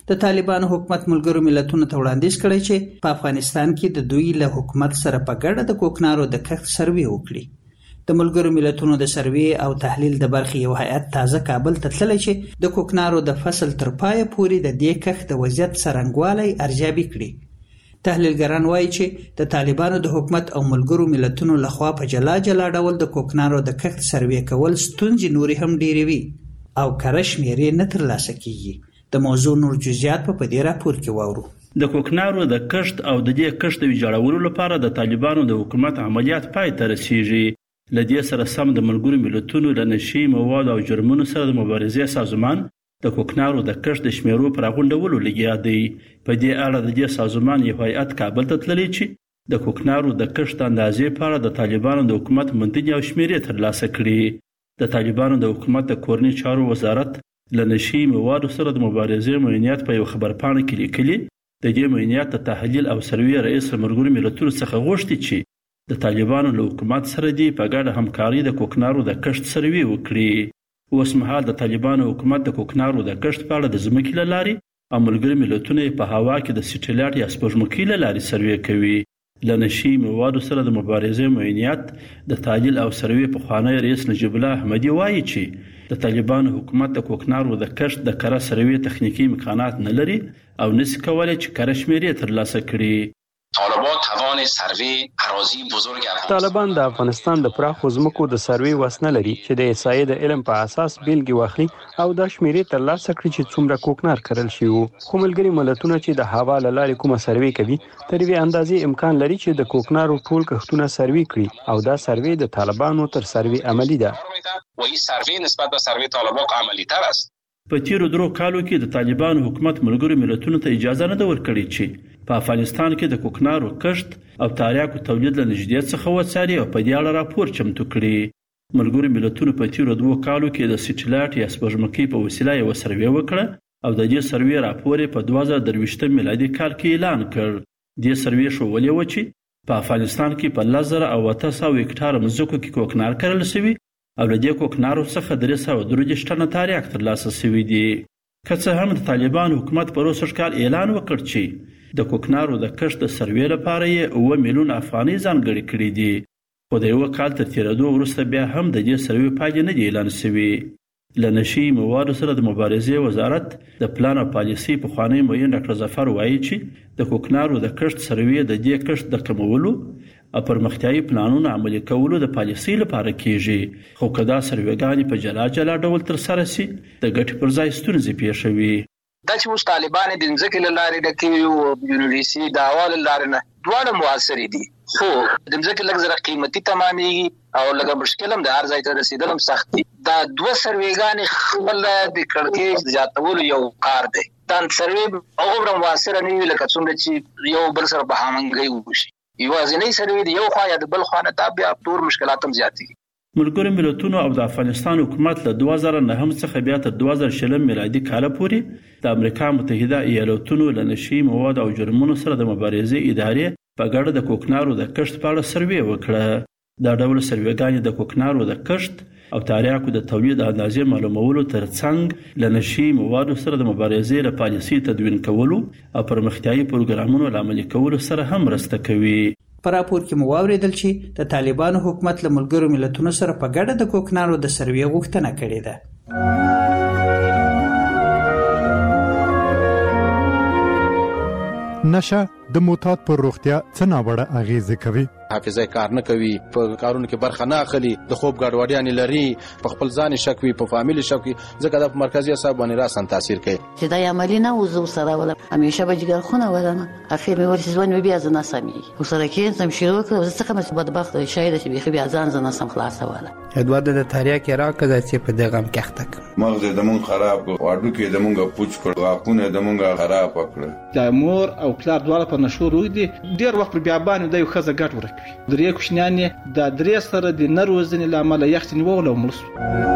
Speaker 11: د طالبانو حکومت ملګرو ملتونو ته وړاندیز کړی چې په افغانستان کې د دوی له حکومت سره په ګډه د کوکنارو د کښت سروې وکړي. د ملګرو ملتونو د سروې او تحلیل د برخې یو هیئت تازه کابل ته تللی چې د کوکنارو د فصل تر پایه پورې د دې کښت د وضعیت څرنګوالی ارزیابي کړي. تحلیلګران وایي چې د طالبانو د حکومت او ملګرو ملتونو لخوا په جلا جلا ډول د کوکنارو د کښت سروې کول ستونزې نورې هم ډېرې وي او کره شمېرې نه ترلاسه کیږي. د موضوع نور جزئیات په دې راپور کې واورو.
Speaker 14: د کوکنارو د کښت او د دې کښت د ویجاړولو لپاره د طالبانو د حکومت عملیات پای ته رسیږي. لدې سره سم د ملګرو ملتونو له نشي مواد او جرمونو سره د مبارزې سازمان د کوکنارو د کښت د شمیرو پر غونډولو لګیا دی. په دې اړه د دې سازمان یو هیئت کابل ته تللی چې د کوکنارو د کښت اندازې په اړه د طالبانو د حکومت مندنې او شمیرې ترلاسه کړي. د طالبانو د حکومت د کورني چارو وزارت له نشي موادو سره د مبارزې معینات په یو خبرپاڼه کې لیکلي. د دې معینات د تحلیل او سروې رئیس ملګرو ملتونو څخه غوښتي چې د طالبانو له حکومت سره دی په ګډه همکاري د کوکنارو د کښت سروې وکړي. اوس مهال د طالبانو حکومت د کوکنارو د کښت په اړه د ځمکې له لارې او ملګري ملتونه په هوا کې د سټیلایټ یا سپوږمکۍ له لارې سروې کوي. له نشي موادو سره د مبارزې معینات د تحلیل او سروې پخوانی رئیس نجیب الله احمدي وایي چې د طالبانو حکومت د کوکنارو د کښت د کره سروې تخنیکی امکانات نه لري او نشي کولای چې کره شمیرې ترلاسه کړي.
Speaker 12: طالبان توان سروې اراضی بزرگ افغانستان
Speaker 5: طالبان د افغانستان د پراخو ځمکو د سروې وس نه لري چې د احصایې د علم په اساس بیلګې واخلي او د شمیرې ترلاسه کړي چې څومره کوکنار کرل شي وو. خو ملګري ملتونه چې د هوا له لارې کومه سروې کوي تر یوې اندازې امکان لري چې د کوکنارو ټول کښتونه سروې کړي او دا سروې د طالبانو تر سروې عملی ده.
Speaker 12: وایي سروې نسبت به سروې طالبان عملی تر است.
Speaker 14: په تیرو درو کالو کې د طالبانو حکومت ملګرو ملتونو ته اجازه نه ورکړي چې په افغانستان کې د کوکنارو کښت او تاریاکو تولید له نږدې څخه وڅاري او په دې اړه راپور چمتو کړي. ملګرو ملتونو په تیرو دوو کالو کې د سټیلایټ یا سپوږمکۍ په وسیله یو سروې وکړه او د دې سروې راپور په دوه زره درویشتم میلادي کال کې اعلان کړ. دې سروې ښودلې و چې په افغانستان کې په لس زره او اته سوه هکټاره مځکو کې کوکنار کرل شوي او له دې کوکنارو څخه درې سوه درویشت ټنه تاریاک ترلاسه شوي دي. که څه هم د طالبانو حکومت په روسر کال اعلان وکړ چې د کوکنارو د کښت د سروې لپاره یې اوه میلیون افغانۍ ځانګړي کړي دي، خو د یوه کال تر تېرېدو وروسته بیا هم د دې سروې پایلې نه دي اعلان شوي. له نشي موادو سره د مبارزې وزارت د پلان او پالیسۍ پخوانی معین ډاکټر ظفر وایي چې د کوکنارو د کښت سروې د دې کښت د کمولو او پرمختیایي پلانونو عملي کولو د پالیسۍ لپاره کیږي، خو که دا سروېګانې په جلا جلا ډول ترسره شي د ګټې پر ځای ستونزې پیښوي.
Speaker 8: دا چې اوس طالبان د ځمکې له لارې ډکوي او یونیورسي د هوا له لارې نه دواړه مؤثرې دي، خو د ځمکې لږ زره قیمتي تمامېږي او لږه مشکل هم د هر ځای ته رسېدل هم سخت دي. دا دوه سروېګانې خپل د کړکېچ زیاتولو یو کار دی. دا سروې هغومره مؤثره نه وي لکه څومره چې یو بل سره په هماهنګۍ وشي. یوازینۍ سروې د یو خوا یا د بل خوا نه دا بیا نور مشکلات هم زیاتېږي.
Speaker 14: ملګرو ملتونو او د افغانستان حکومت له دوه زره نهم څخه بیا تر دوه زره شلم میلادي کال پورې د امریکا متحده ایالاتونو له نشي مواد او جرمونو سره د مبارزې ادارې په ګډه د کوکنارو د کښت په اړه سروې وکړه. دا ډول سروېګانې د کوکنارو د کښت او تاریاکو د تولید اندازې معلومولو ترڅنګ له نشي موادو سره د مبارزې له پالیسۍ تدوین کولو او پرمختیایي پروګرامونو له عملي کولو سره هم مرسته کوي.
Speaker 11: په راپور کې مو واورېدل چې د طالبانو حکومت له ملګرو ملتونو سره په ګډه د کوکنارو د سروې غوښتنه کړې ده.
Speaker 9: نشه د معتاد پر روغتیا څه ناوړه اغیزې کوي؟
Speaker 15: حافظه کار نه کوي، په کارونو کې برخه نه اخلي، د خوب ګډوډیانې لري، په خپل ځان شک وي، په فامیل شک وي، ځکه د مرکزي اعصاب باندې راسن تاثیر کوي.
Speaker 16: چې دا عملی نه وزو سره ولا همیشه به جګر خونه ولنه اخر مې ورسې ځوان بیا ځنه سمي وسره کې سم شروع کړ زه څنګه مې بدبخت شاید چې بیا بیا ځان ځنه سم خلاصه ولا
Speaker 17: ادوار د تاریخ راکړه چې په دغه کې اخته
Speaker 18: مغز د مون خراب کړ، واډو کې د مونږه پوچ کړ، واقونه د مونږه خراب کړ.
Speaker 19: د مور او پلار دواړه په نشو روي دي، ډیر وخت بیا باندې د یو خزه ګټ ورکوي. درې کوشنیان د درې سره د نروزنې لامل یخت نیول او مړ.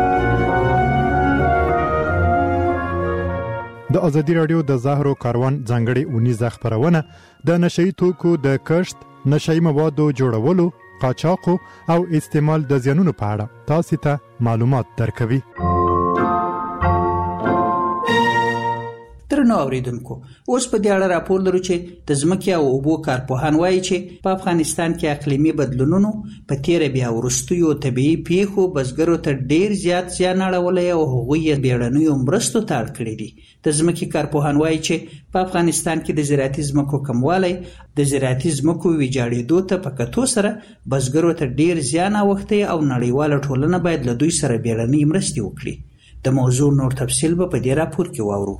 Speaker 9: د ازادي رادیو د زهرو کاروان ځانګړي اونیزه خبرونه د نشئی توکو د کښت، نشئی موادو جوړولو، قاچاق او استعمال د زیانونو په اړه تاسو ته معلومات درکوي.
Speaker 11: درنو اوریدونکو اوس په دې اړه راپور لرو چې د ځمکې او اوبو کارپوهان وایي چې په افغانستان کې اقلیمي بدلونونو په تیر بیا وروستیو طبيعي پیښو بزګرو ته ډیر زیات زیان اړولی او هغوی یې بیړنیو مرستو ته اړ کړي دي. د ځمکې کارپوهان وایي چې په افغانستان کې د زراعتي ځمکو کموالی د زراعتي ځمکو ویجاړېدو ته په کتو سره بزګرو ته ډیر زیان اوښتی او نړیواله ټولنه باید له دوی سره بیړنۍ مرستې وکړي. د موضوع نور تفصیل به په دې راپور کې واورو.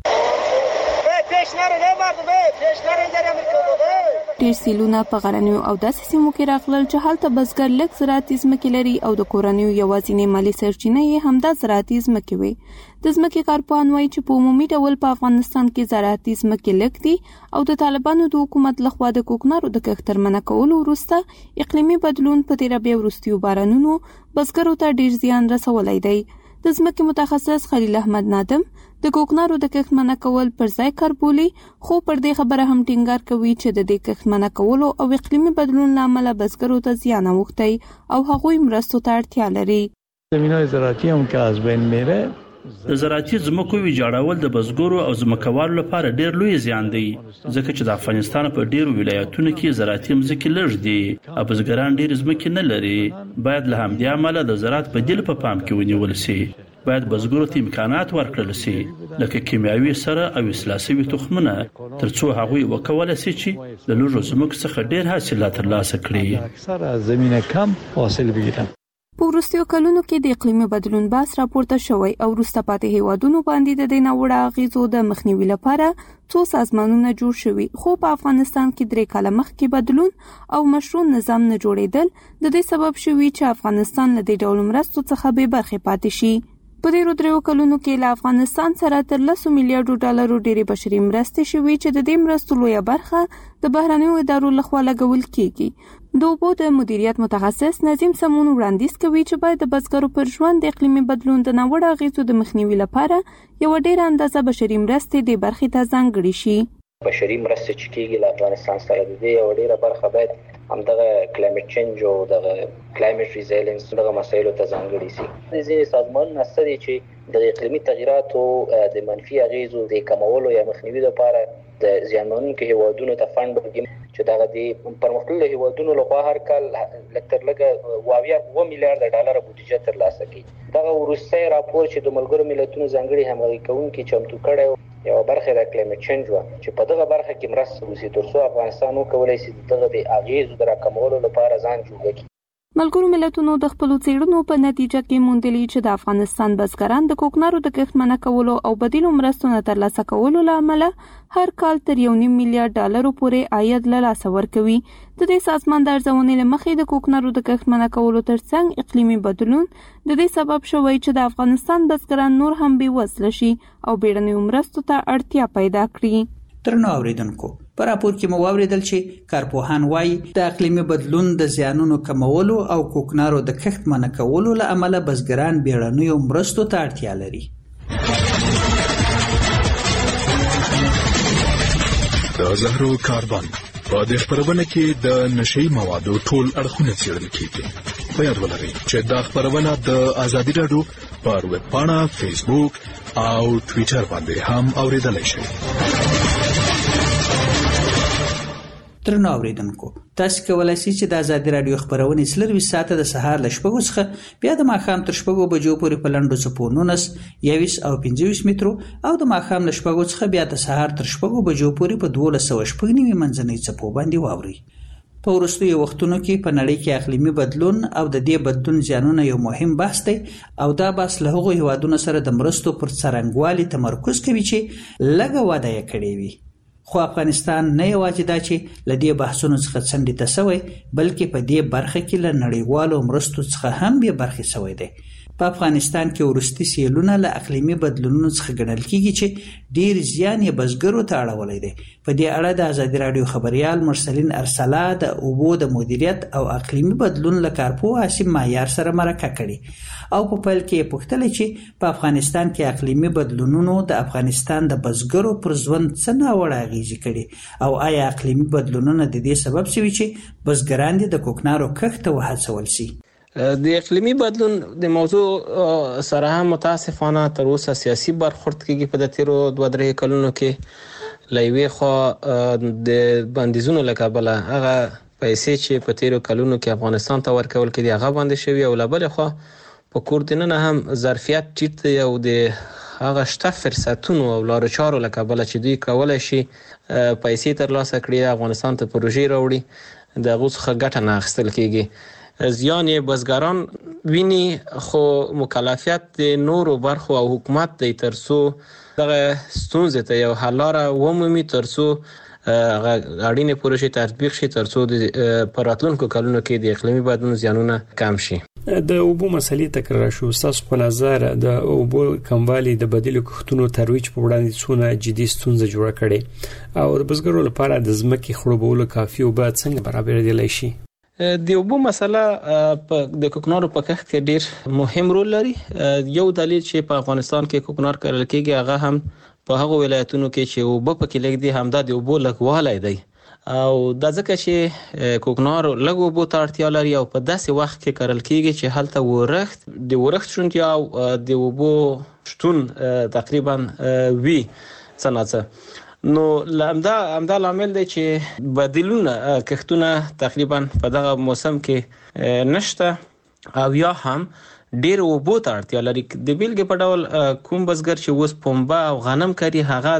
Speaker 2: ډېر سیلونه په غرنیو او داسې سیمو کې راغلل چې هلته بزګر لږ زراعتي ځمکې لري او د کورنیو یوازینۍ مالي سرچینه یې همدا زراعتي ځمکې وي. د ځمکې کارپوهان وایي چې په عمومي ډول په افغانستان کې زراعتي ځمکې لږ دي او د طالبانو د حکومت لخوا د کوکنارو د کښت تر منع کولو وروسته اقلیمي بدلون په تیره بیا وروستیو بارانونو بزګرو ته ډېر زیان رسولی دی. د ځمکې متخصص خلیل احمد نادم د کوکنارو د کښت منع کول پر ځای کار بولي، خو پر دې خبره هم ټینګار کوي چې د دې کښت منع کولو او اقلیمي بدلون له امله بزګرو ته زیان اوښتی او هغوی مرستو ته اړتیا لري.
Speaker 13: زمینای زراعتی هم که از بین میره.
Speaker 14: د زراعتي ځمکو ویجاړول د بزګرو او ځمکوالو لپاره ډیر لوی زیان دی، ځکه چې د افغانستان په ډیرو ولایتونو کې زراعتي ځمکې لږ دي او بزګران ډیر ځمکې نه لري. باید له همدې امله د زراعت بدیل په پام کې ونیول شي. باید بزګرو ته امکانات ورکړل شي لکه کیمیاوي سره او اصلاح شوي تخمونه، ترڅو هغوی وکولای شي چې د لږو ځمکو څخه ډیر حاصلات ترلاسه کړي.
Speaker 13: اکثره زمینه کم حاصل بگیرن.
Speaker 2: په وروستیو کلونو کې د اقلیمي بدلون بحث راپورته شوی او وروسته پاتې هیوادونو باندې د دې ناوړه اغیزو د مخنیوي لپاره څو سازمانونه جوړ شوي، خو په افغانستان کې درې کاله مخکې بدلون او مشروع نظام نه جوړېدل د دې سبب شوي چې افغانستان له دې ډول مرستو څخه بې برخې پاتې شي. په دې دریو کلونو کې له افغانستان سره تر لسو میلیارډو ډالرو ډېرې بشري مرستې شوي چې د دې مرستو لویه برخه د بهرنیو ادارو لخوا لګول کیږي. د اوبو د مدیریت متخصص نظیم سمون وړاندیز کوي چې باید د بزګرو پر ژوند د اقلیمي بدلون د ناوړه اغیزو د مخنیوي لپاره یو ډېره اندازه بشري مرستې د برخې ته ځانګړې شي.
Speaker 3: بشري مرستې چې کیږي له افغانستان سره د دې یو ډېره برخه باید همدغه کلایمټ چینج او دغه کلایمټ ریزیلینس دغه مسایلو ته ځانګړي شي. ځینې سازمانونه شته دي چې د اقلیمي تغیراتو د منفي اغیزو د کمولو یا مخنیوي لپاره د زیانمنونکو هیوادونو ته فند ورکوي چې دغه د پرمختللو هیوادونو لخوا هر کال لږ تر لږه اووه اووه میلیارډ ډالر بودیجه ترلاسه کوي. دغه وروستی راپور چې د ملګرو ملتونو ځانګړي همغږي کوونکي چمتو کړی یو برخه د کلایمټ چینج و چې په دغه برخه کې مرسته وشي ترڅو افغانستان وکولای شي دغه د اغیزو د راکمولو لپاره ځان جوړ کړي.
Speaker 2: ملګرو ملتونو د خپلو څېړنو په نتیجه کې موندلي چې د افغانستان بزګران د کوکنارو د کښت منع کولو او بدیلو مرستو نه ترلاسه کولو له امله هر کال تر یو نیم میلیارډ ډالرو پورې عاید له لاسه ورکوي. د دې سازمان د ارزونې له مخې د کوکنارو د کښت منع کولو ترڅنګ اقلیمي بدلون د دې سبب شوی چې د افغانستان بزګران نور هم بېوزله شي او بیړنیو مرستو ته اړتیا پیدا کړي.
Speaker 11: درنو اوریدونکو په راپور کې مو واوریدل چې کارپوهان وایي د اقلیمي بدلون د زیانونو کمولو او کوکنارو د کښت منع کولو له امله بزګران بیړنیو مرستو ته اړتیا لري.
Speaker 7: د زهرو کاربن په دې خبرونه کې د نشئی موادو ټول اړخونه څېړل کیږي. په یاد ولرئ چې دا خبرونه د ازادي راډیو پر ویب پاڼه، فیسبوک او ټویټر باندې هم اوریدلای شئ.
Speaker 11: درنو اوریدونکو تاسو کولای شئ چې د ازادي راډیو خبرونه څلرویشت ساعته د سهار له شپږو څخه بیا د ماښام تر شپږو بجو پورې په لنډو څپو نولس، یوویشت او پنځه ویشت مترو او د ماښام له شپږو څخه بیا د سهار تر شپږو بجو پورې په دولس سوه شپږ نوي منځنۍ څپو باندې واورئ. په وروستیو وختونو کې په نړۍ کې اقلیمي بدلون او د دې بدلون زیانونه یو مهم بحث دی او دا بحث له هغو هیوادونو سره د مرستو پر څرنګوالي تمرکز کوي چې لږه وده یې کړې وي. خو افغانستان نه یوازې دا چې له دې بحثونو څخه څنډې ته سوی بلکې په دې برخه کې له نړیوالو مرستو څخه هم بې برخې سوی دی. په افغانستان کې وروستي سیلونه له اقلیمي بدلونونو څخه ګڼل کیږي چې ډیر زیان یې بزګرو ته اړولی دی. په دې اړه د ازادي راډیو خبریال مرسلین ارسلا د اوبو د مدیریت او اقلیمي بدلون له کارپوه عاصم معیار سره مرکه کړې او په پیل کې یې پوښتلې چې په افغانستان کې اقلیمي بدلونونو د افغانستان د بزګرو پر ژوند څه ناوړه اغیزې کړي او آیا اقلیمي بدلونونه د دې سبب شوي چې بزګران دې د کوکنارو کښت ته وهڅول شي.
Speaker 15: د اقلیمي بدلون د موضوع سره هم متاسفانه تر اوسه سیاسي برخورد کېږي په د تیرو دوه درې کلونو کې له یوې خوا د بندیزونو له کبله هغه پیسې چې په تیرو کلونو کې افغانستان ته ورکول کېدې هغه بندي شوي او له بلې خوا په کور دننه هم ظرفیت ټیټ دی او د هغه شته فرصتونو او لارو چارو له کبله چې دوی کولی شي پیسې ترلاسه کړي افغانستان ته پروژې راوړي د هغو څخه ګټه نه اخیستل کېږي. زیان یې بزګران ویني خو مکلفیت د نورو برخو او حکومت دی ترڅو دغه ستونزې ته یو حل لاره ومومي ترڅو اړینې پروژې تطبیق شي ترڅو د په راتلونکو کلونو کې د اقلیمي بدلون زیانونه کم شي.
Speaker 5: د اوبو مسلې تکرار شو. تاسو په نظر د اوبو کموالی د بدیلو کښتونو ترویج په وړاندې څونه جدي ستونزه جوړه کړي او د بزګرو لپاره د ځمکې خړوبولو کافي اوبه څنګه برابرېدلی شي؟
Speaker 15: د اوبو مسله د کوکنارو په کښت کې ډیر مهم رول لري. یو دلیل چې په افغانستان کې کوکنار کرل کېږي هغه هم په هغو ولایتونو کې چې اوبه پکې لږ دي همدا د اوبو لږوالی دی او دا ځکه چې کوکنار لږ اوبو ته اړتیا لري او په داسې وخت کې کرل کېږي چې هلته ورښت د ورښت شونتیا او د اوبو شتون تقریبا وي څه نه څه. نو لامدا امدا لامل دی چې بدیلونه کښتونه تقریبا په دغه موسم کې نشته او یا هم ډیر اوبو ته اړتیا لري. د بیلګې په ډول کوم بزګر چې اوس پنبه او غنم کوي هغه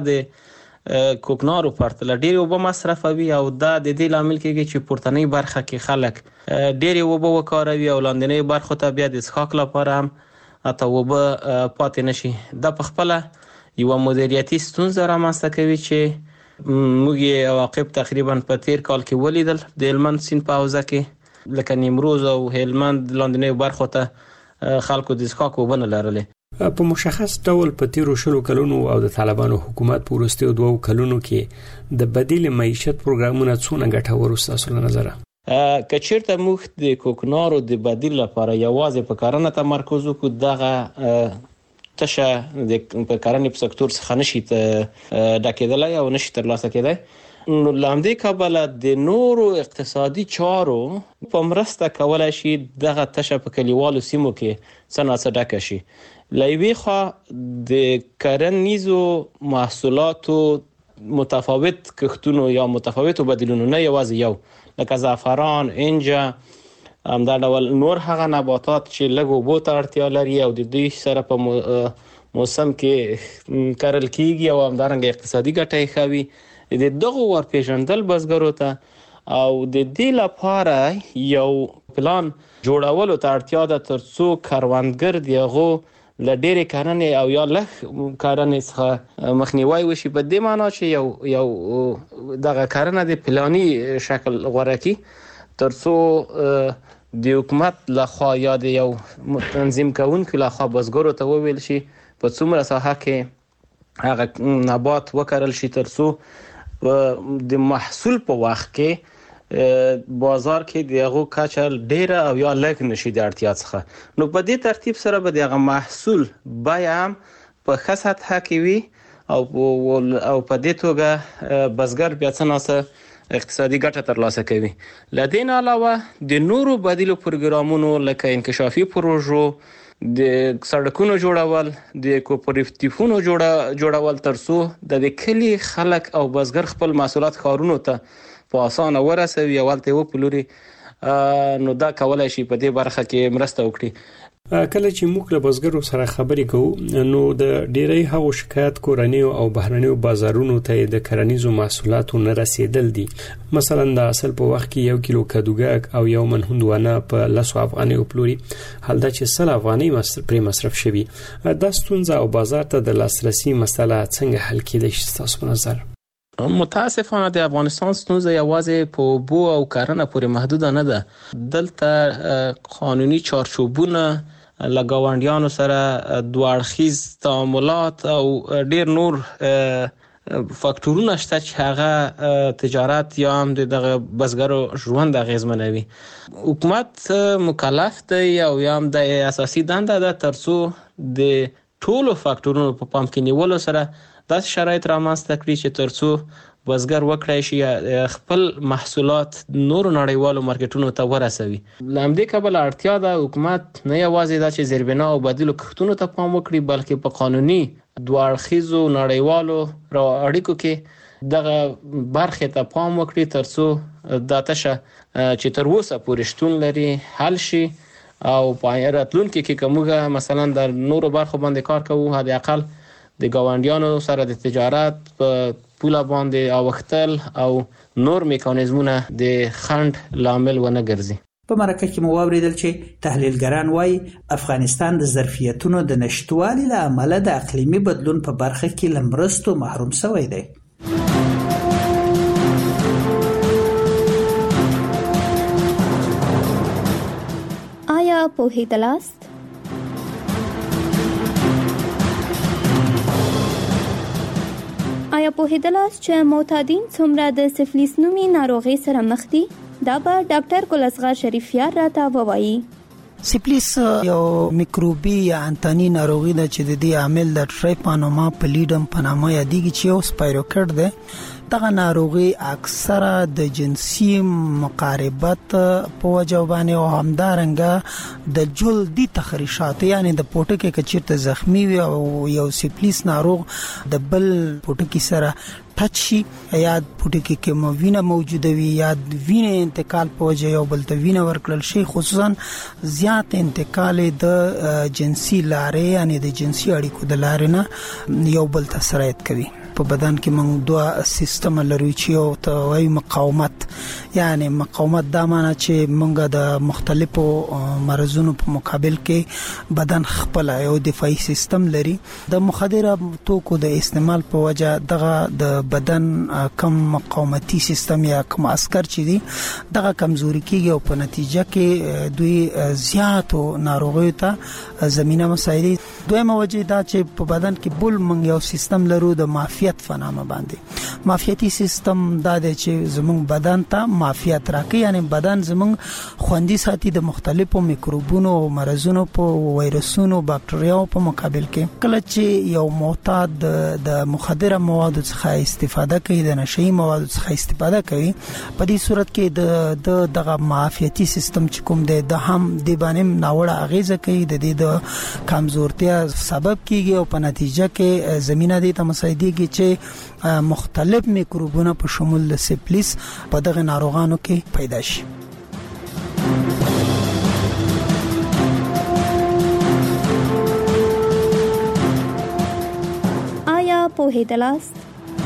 Speaker 15: د کوکنارو پرتله ډیر اوبه مصرفوي او دا د دې لامل کېږي چې پورتنۍ برخه کې خلک ډیر اوبه وکاروي او لاندنۍ برخه ته بیا د څښاک لپاره هم اته اوبه پاتې نشي. دا په خپل یو مدیریتي ستونزه رامنځته کوي چې موږ یې عواقب تقریبا په تیر کال کې ولیدل د هلمند سیند په حوزه کې لکه نیمروز او هلمند لاندنۍ برخو ته خلکو د څښاک اوبه نه لرلې.
Speaker 5: په مشخص ډول په تیرو شلو کلونو او د طالبانو حکومت په وروستیو دوو کلونو کې د بدیل معیشت پروګرامونه څونه ګټور ستاسو له نظره؟
Speaker 15: که چیرته موږ د کوکنارو د بدیل لپاره یوازې په کرنه تمرکز وکړو دغه تشه د په کرنې په سکتور څخه نشي ډکېدلی او نشي ترلاسه کېدی. نو له همدې کبله د نورو اقتصادي چارو په مرسته کولی شي دغه تشه په کلیوالو سیمو کې څه نه څه ډکه شي. له یوې خوا د کرنیزو محصولاتو متفاوت کښتونو یا متفاوتو بدیلونو نه یوازې یو لکه زعفران، انجه، همدا ډول نور هغه نباتات چې لږ اوبو ته اړتیا لري او د دوی سره په موسم کې کرل کېږي او همدارنګه اقتصادي ګټه یې ښه وي د دغو ورپېژندل بزګرو ته او د دې لپاره یو پلان جوړولو ته اړتیا ده ترڅو کروندګر د هغو له ډېرې کرنې او یا لږ کرنې څخه مخنیوی وشي په دې معنا چې یو یو دغه کرنه د پلاني شکل غوره کړي ترڅو د حکومت لخوا یا د یو تنظیم کوونکو لخوا بزګرو ته وویل شي په څومره ساحه کې هغه نبات وکرل شي ترڅو د محصول په وخت کې بازار کې د هغو کچه ډیره او یا لږ نشي د اړتیا څخه. نو په دې ترتیب سره به د هغه محصول بیه هم په ښه سطحه کې وي او او په دې توګه بزګر بیا څه نه څه اقتصادي ګټه ترلاسه کوي. له دې نه علاوه د نورو بدیلو پروګرامونو لکه انکشافي پروژو، د سړکونو جوړول، د کوپراتیفونو جوړول ترڅو د کلي خلک او بزګر خپل محصولات ښارونو ته په اسانه ورسوي او هلته وپلوري، نو دا کولای شي په دې برخه کې مرسته وکړي.
Speaker 5: کله چې موږ له بزګرو سره خبرې کوو نو د ډیری هغو شکایت کورنیو او بهرنیو بازارونو ته د کرنیزو محصولاتو نه رسیدل دي. مثلا د اصل په وخت کې یو کیلو کدوګاک او یو من هندوانه په لسو افغانۍ وپلوري، حال دا چې سل افغانۍ پرې مصرف شوي. دا ستونزه او بازار ته د لاسرسي مسله څنګه حل کېدای شي ستاسو په نظر؟
Speaker 15: متاسفانه د افغانستان ستونزه یوازې په اوبو او کرنه پورې محدوده نه ده. دلته قانوني چارچوبونه له ګاونډیانو سره دوه اړخیز تعاملات او ډیر نور فاکتورونه شته چې هغه تجارت یا هم د بزګرو ژوند اغیزمنوي. حکومت مکلف دی او یا هم د اساسي دنده ده ترڅو د ټولو فاکتورونو په پام کې نیولو سره داسې شرایط رامنځته کړي چې ترڅو بزګر وکړای شي خپل محصولات نور نړیوالو مارکیټونو ته ورسوي. لامدې کبل اړتیا ده حکومت نه یوازې دا چې زیربنا او بدیلو کښتونو ته پام وکړي بلکې په قانوني دوه اړخیزو نړیوالو اړیکو کې دغه برخې ته پام وکړي ترڅو دا تشه چې تر اوسه پورې شتون لري حل شي او په راتلونکي کې کومه مثلا د نورو برخو باندې کار کوو حد اقل د ګاونډیانو سره د تجارت په پوله باندې اوختل او نور میکانیزمونه د خند لامل ونه ګرځي.
Speaker 11: په مرکه کې مو واوریدل چې تحلیلګران وایي افغانستان د ظرفیتونو د نشټوالي له امله د اقلیمي بدلون په برخه کې له مرستو محروم شوی دی.
Speaker 1: آیا پوهیدلاست؟ آیا پوهیدلاست چې معتادین څومره د سفلیس نومي ناروغي سره مخ دي؟ دا به ډاکټر ګل اصغر شریفیار راته ووایي.
Speaker 4: سفلیس یو میکروبي یا انتاني ناروغي ده چې د دې عامل د ټریپانوما پلیډم په نامه یادېږي چې یو سپایروکټ ده. دغه ناروغي اکثره د جنسي مقاربت په وجه باندې او همدارنګه د جلدي تخریشات یعنی د پوټکي کچیرته زخمی وي او یو سفلیس ناروغ د بل پوټکي سره ټچ شي یا پوټکی کې مو وینه موجوده وي یا وینه انتقال په وجه یو بل ته وینه ورکړل شي خصوصا زیات انتقال د جنسي لارې یعنی د جنسي اړیکو د لارې نه یو بل ته سرایت کوي. په بدن کې موږ دوه سیستم لرو چې یو ته وایي مقاومت یعنی مقاومت دا معنی چې موږ د مختلفو مرزونو په مقابل کې بدن خپل یو دفاعي سیستم لري. د مخدره توکو د استعمال په وجه دغه د بدن کم مقاومتي سیستم یا کم عسكر چې دي دغه کمزوري کیږي او په نتیجه کې دوی زیاتو ناروغیو ته زمينه مسایل. دویمه وجه دا چې په بدن کې بل موږ یو سیستم لرو د معافیت فنامه باندې. معافیتي سیستم دا دی چې زموږ بدن ته معافیت راکړي یعنی بدن زموږ خوندي ساتي د مختلفو میکروبونو او مرزونو په وایرسونو بکټریاو په مقابل کې. کله چې یو معتاد د مخدره موادو څخه استفاده کوي د نشئی موادو څخه استفاده کوي په دې صورت کې د دغه معافیتي سیستم چې کوم دی د هم د باندې ناوړه اغیزه کوي د دې د کمزورتیا سبب کیږي او په نتیجه کې زمينه دي ته مساعدېږي چې مختلف میکروبونه په شمول د سفلیس په دغه ناروغانو کې پیدا شي.
Speaker 1: آیا پوهیدلاست؟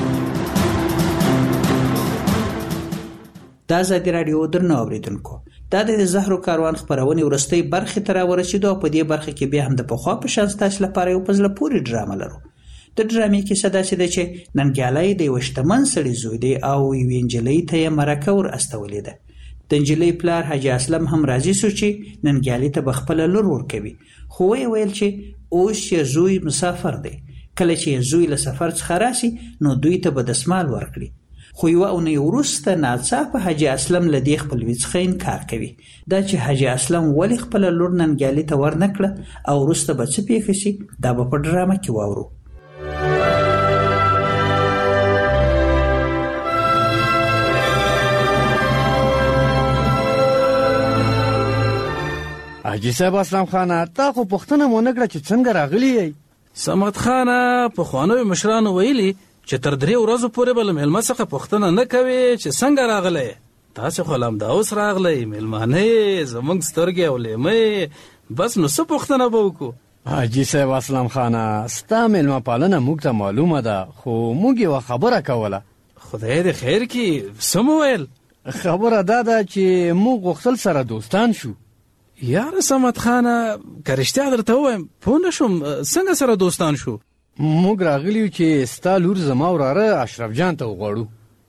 Speaker 11: دا ازادي رادیو درنو اوریدونکو دا د زهرو کاروان خبرونه ورستۍ برخه تر ورسېدو په دې برخه کې به هم د پخوا په شان ستاسو لپاره یو پزله پوری ډرامه لرو. د ډرامې کې صدا چې د چې ننګیالای د وشتمن سړي زوی دی او وینجلې ته مرکه ور استولې ده. د انجلې پلار حاجی اسلم هم راضي شو چې ننګیالي ته بخپل لور ورکوي خو وی ویل چې اوس چې زوی مسافر دی کله چې زوی له سفر څخه راشي نو دوی ته به دسمال ورکړي. خو یو او نه ورسته ناڅاپه حاجی اسلم لدی خپل وڅخه انکار کوي. دا چې حاجی اسلم ولی خپل لور ننګیالي ته ورنکړه او ورسته به څه پیښ شي دا به په ډرامه کې واورو.
Speaker 10: حاجی صاحب اسلام خانه تا خو پښتنه مونږ کړه چې څنګه راغلی یې؟
Speaker 27: سمت خانه په خوانو مشرانو ویلي چې تر درې ورځې پورې بل مېلمه څخه پوښتنه نه کوي چې څنګه راغلی تاسو خو لم دا اوس راغلی مېلمانه زمونږ سترګې او لیمې بس نو څه پوښتنه به وکړو.
Speaker 10: حاجی صاحب اسلام خانه ستا مېلمه پالنه موږ ته معلومه ده خو موږ یوه خبره کوله.
Speaker 27: خدای دې خیر کړي. څه مو ویل؟
Speaker 10: خبره دا ده چې موږ غوښتل سره دوستان شو.
Speaker 27: یاره سمت خانه که رښتیا درته ووایم پوه نه شوم څنګه سره دوستان شو؟
Speaker 10: موږ راغلیو چې ستا لور زما وراره اشرف جان ته وغواړو.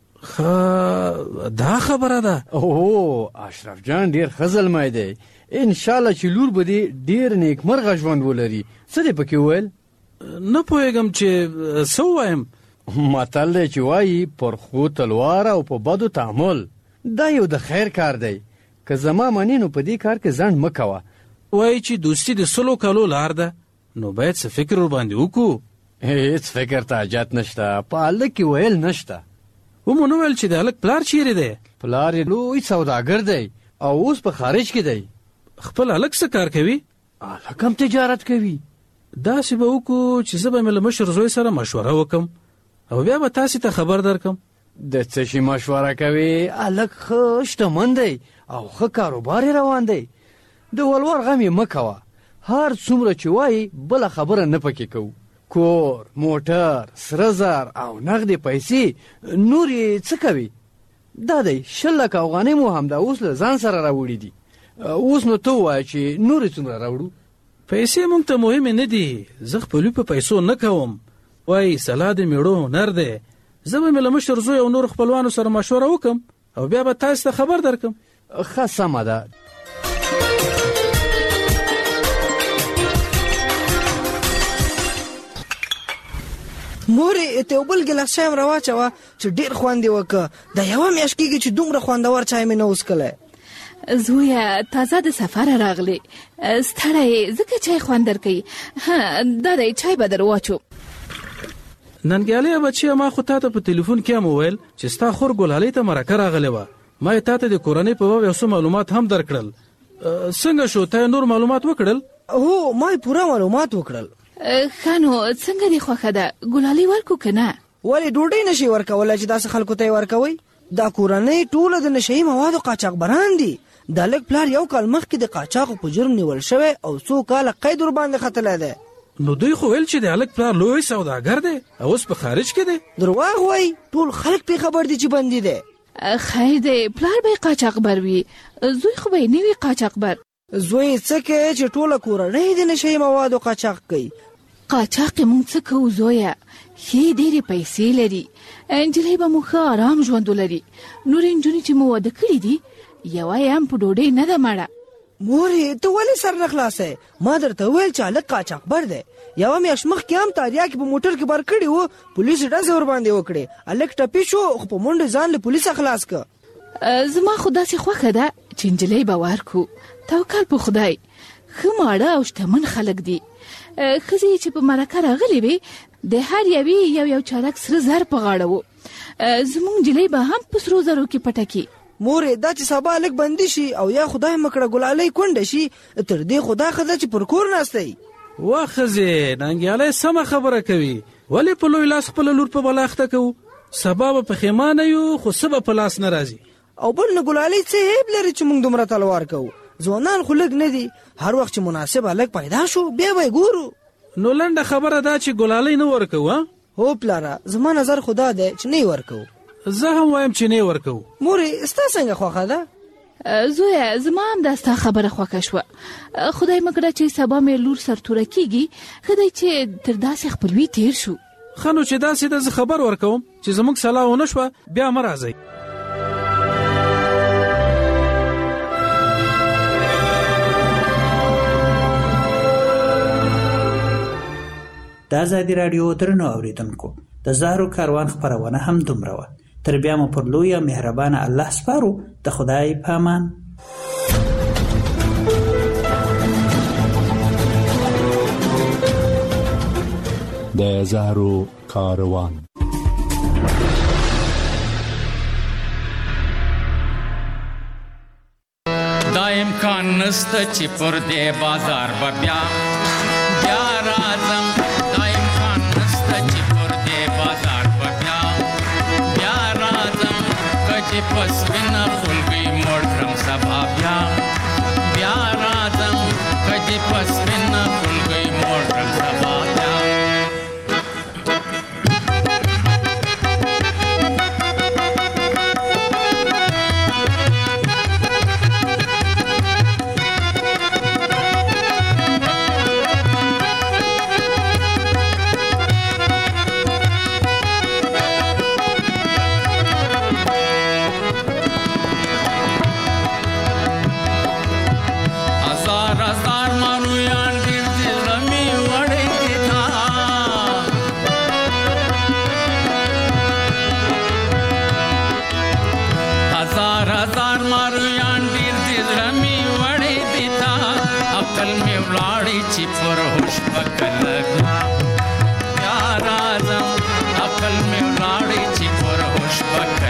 Speaker 27: ښه دا خبره ده؟
Speaker 10: اوه اشرف جان ډېر ښه زلمی دی انشاءالله چې لور به دې ډېر نیکمرغه ژوند ولري. څه دې پکې وویل؟
Speaker 27: نه پوهېږم چې څه ووایم.
Speaker 10: متل دی چې وایي پر ښو تلوار او په بدو تعامل دا یو د خیر کار دی. که زما منې نو په دې کار کې ځنډ مه کوه.
Speaker 27: وایي چې دوستي د سلو کالو لار ده نو باید څه فکر ورباندې وکړو.
Speaker 10: هیڅ فکر ته حاجت نشته په هلک کې ویل نشته.
Speaker 27: و مونږ ویل چې د الک پلار چیرې دی؟
Speaker 10: پلار یې لوی سوداګر دی او اوس په خارج کې دی.
Speaker 27: خپل الک څه کار کوي؟
Speaker 10: الک هم تجارت کوي.
Speaker 27: داسې به وکړو چې زه به مې له مشر زوی سره مشوره وکم او بیا به تاسې ته خبر درکم.
Speaker 10: د څه شي مشوره کوي؟ الک ښه شتمن دی او ښه کاروبار یې روان دی. د ولور غم یې مه کوه. هر څومره چې وایي بله خبره نه پکې کوو. کور، موټر، سره زر او نغدې پیسې نور یې څه کوي؟ دا دی شل لکه افغانۍ مو همدا اوس له ځان سره راوړي دي. اوس نو ته ووایه چې نور یې څومره راوړو؟
Speaker 27: پیسې مونږ ته مهمې نه دي. زه خپلوي په پیسو نه کوم. وایي سلا د میړو هنر دی. زه به مې له مشر زوی او نور خپلوانو سره مشوره وکم او بیا به تاسو ته خبر درکم.
Speaker 10: ښه سمه ده.
Speaker 6: مورې ته یو بل ګیلاس چای هم راواچوه چې ډېر خوند یې وکړه. دا یوه میاشت کېږي چې دومره خوندور چای مې نه وڅښلی.
Speaker 29: زویه تازه د سفره راغلی ستړی ځکه چای خوند درکوي. ها دا دی چای به در واچو.
Speaker 27: ننګیالی بچیه ما خو تا ته په تلیفون کې هم وویل چې ستا خور ګلالۍ ته مرکه راغلی وه. ما یې تا ته د کورنۍ په باب یو څه معلومات هم درکړل. څنګه شو تا نور معلومات وکړل؟
Speaker 6: هو ما یې پوره معلومات وکړل.
Speaker 29: ښه نو څنګه دې خوښه ده؟ ګلالۍ ورکو که نه؟
Speaker 6: ولې ډوډۍ نشي ورکولی چې داسې خلکو ته یې ورکوئ؟ دا کورنۍ ټوله د نشهیي موادو قاچاقبران دي. د الک پلار یو کال مخکې د قاچاقو په جرم نیول شوی او څو کاله قید ورباندې ختلی دی.
Speaker 27: نو دوی خو ویل چې د الک پلار لوی سوداګر دی او اوس په خارج کې دی.
Speaker 6: درواغ وایي. ټول خلک پې خبر دي چې بندي دی.
Speaker 29: خیر دی پلار به یې قاچاقبر وي. زوی خو به یې نه وي قاچاقبر.
Speaker 6: زوی څه کوي چې ټوله کورنۍ د نشهیي موادو قاچاق کوي.
Speaker 29: قاچاق یې مونږ څه کوو زویه؟ ښې ډېرې پیسې لري. نجلۍ به مو ښه ارام ژوند ولري. نورې نجونې چې مو واده کړي دي یوه یې هم په ډوډۍ نه ده مړه.
Speaker 6: مورې ته ولې سر نه خلاصی؟ ما درته وویل چې هلک قاچاقبر دی. یوه میاشت مخکې هم تاریاکې په موټر کې بار کړي وو. پولیسو ډزې ورباندې وکړې. هلک ټپي شو خو په منډه ځان له پولیسه خلاص که.
Speaker 29: زما خو داسې خوښه ده چې نجلۍ به ورکو. توکل په خدای. ښه ماړه او شتمن خلک دي. ښځې چې په مرکه راغلې وې د هر یوې یو یو چارک سره زر په غاړه و. زموږ نجلۍ به هم په سرو زرو کې پټه کړي.
Speaker 6: مورې دا چې سبا لږ بندي شي او یا خدای مکړه ګلالۍ کونډه شي تر دې خو دا ښځه چې پر کور ناستی.
Speaker 27: وا ښځې ننګیالی سمه خبره کوي. ولې په لوی لاس خپله لور په بلا اخته کوو؟ سبا به پښیمانه یو خو څه به په لاس نه راځي.
Speaker 6: او بل نه ګلالۍ څه عیب لري چې موږ دومره تلوار کوو؟ ځوانان خو لږ نه دي. هر وخت چې مناسب هلک پیدا شو بیا به یې ګورو.
Speaker 27: نو لنډه خبره دا چې ګلالۍ نه ورکوو؟
Speaker 6: هو پلاره زما نظر خو دا دی چې نه یې ورکوو.
Speaker 27: زه هم وایم چې نه ورکوو.
Speaker 6: مورې ستا څنګه خوښه ده؟
Speaker 29: زویه زما هم دا ستا خبره خوښه شوه. خدای مکړه چې سبا مې لور سرتوره کېږي. ښه دی چې تر داسې خپلوي تیر شو.
Speaker 27: ښه نو چې داسې ده زه خبر ورکوم چې زموږ سلا ونه شوه بیا مه راځئ.
Speaker 11: د ازادي راډیو درنو اوریدونکو د زهرو کاروان خپرونه هم دومره وه. تر بیا مو پر لوی او مهربانه الله سپارو. د خدای په امان.
Speaker 20: د زهرو کاروان.
Speaker 21: دا امکان نسته چې پر دې بازار به بیا بیا راځم. دا امکان نسته چې پر دې بازار به بیا بیا راځم. که چې پس وینه خلګۍ مړ کړم سبا بیا بیا راځم. که چې پس وینه خلګۍ مړ کړم سبا بیا. عقل میں ولاړی چې پر هوش پکې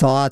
Speaker 8: ساعت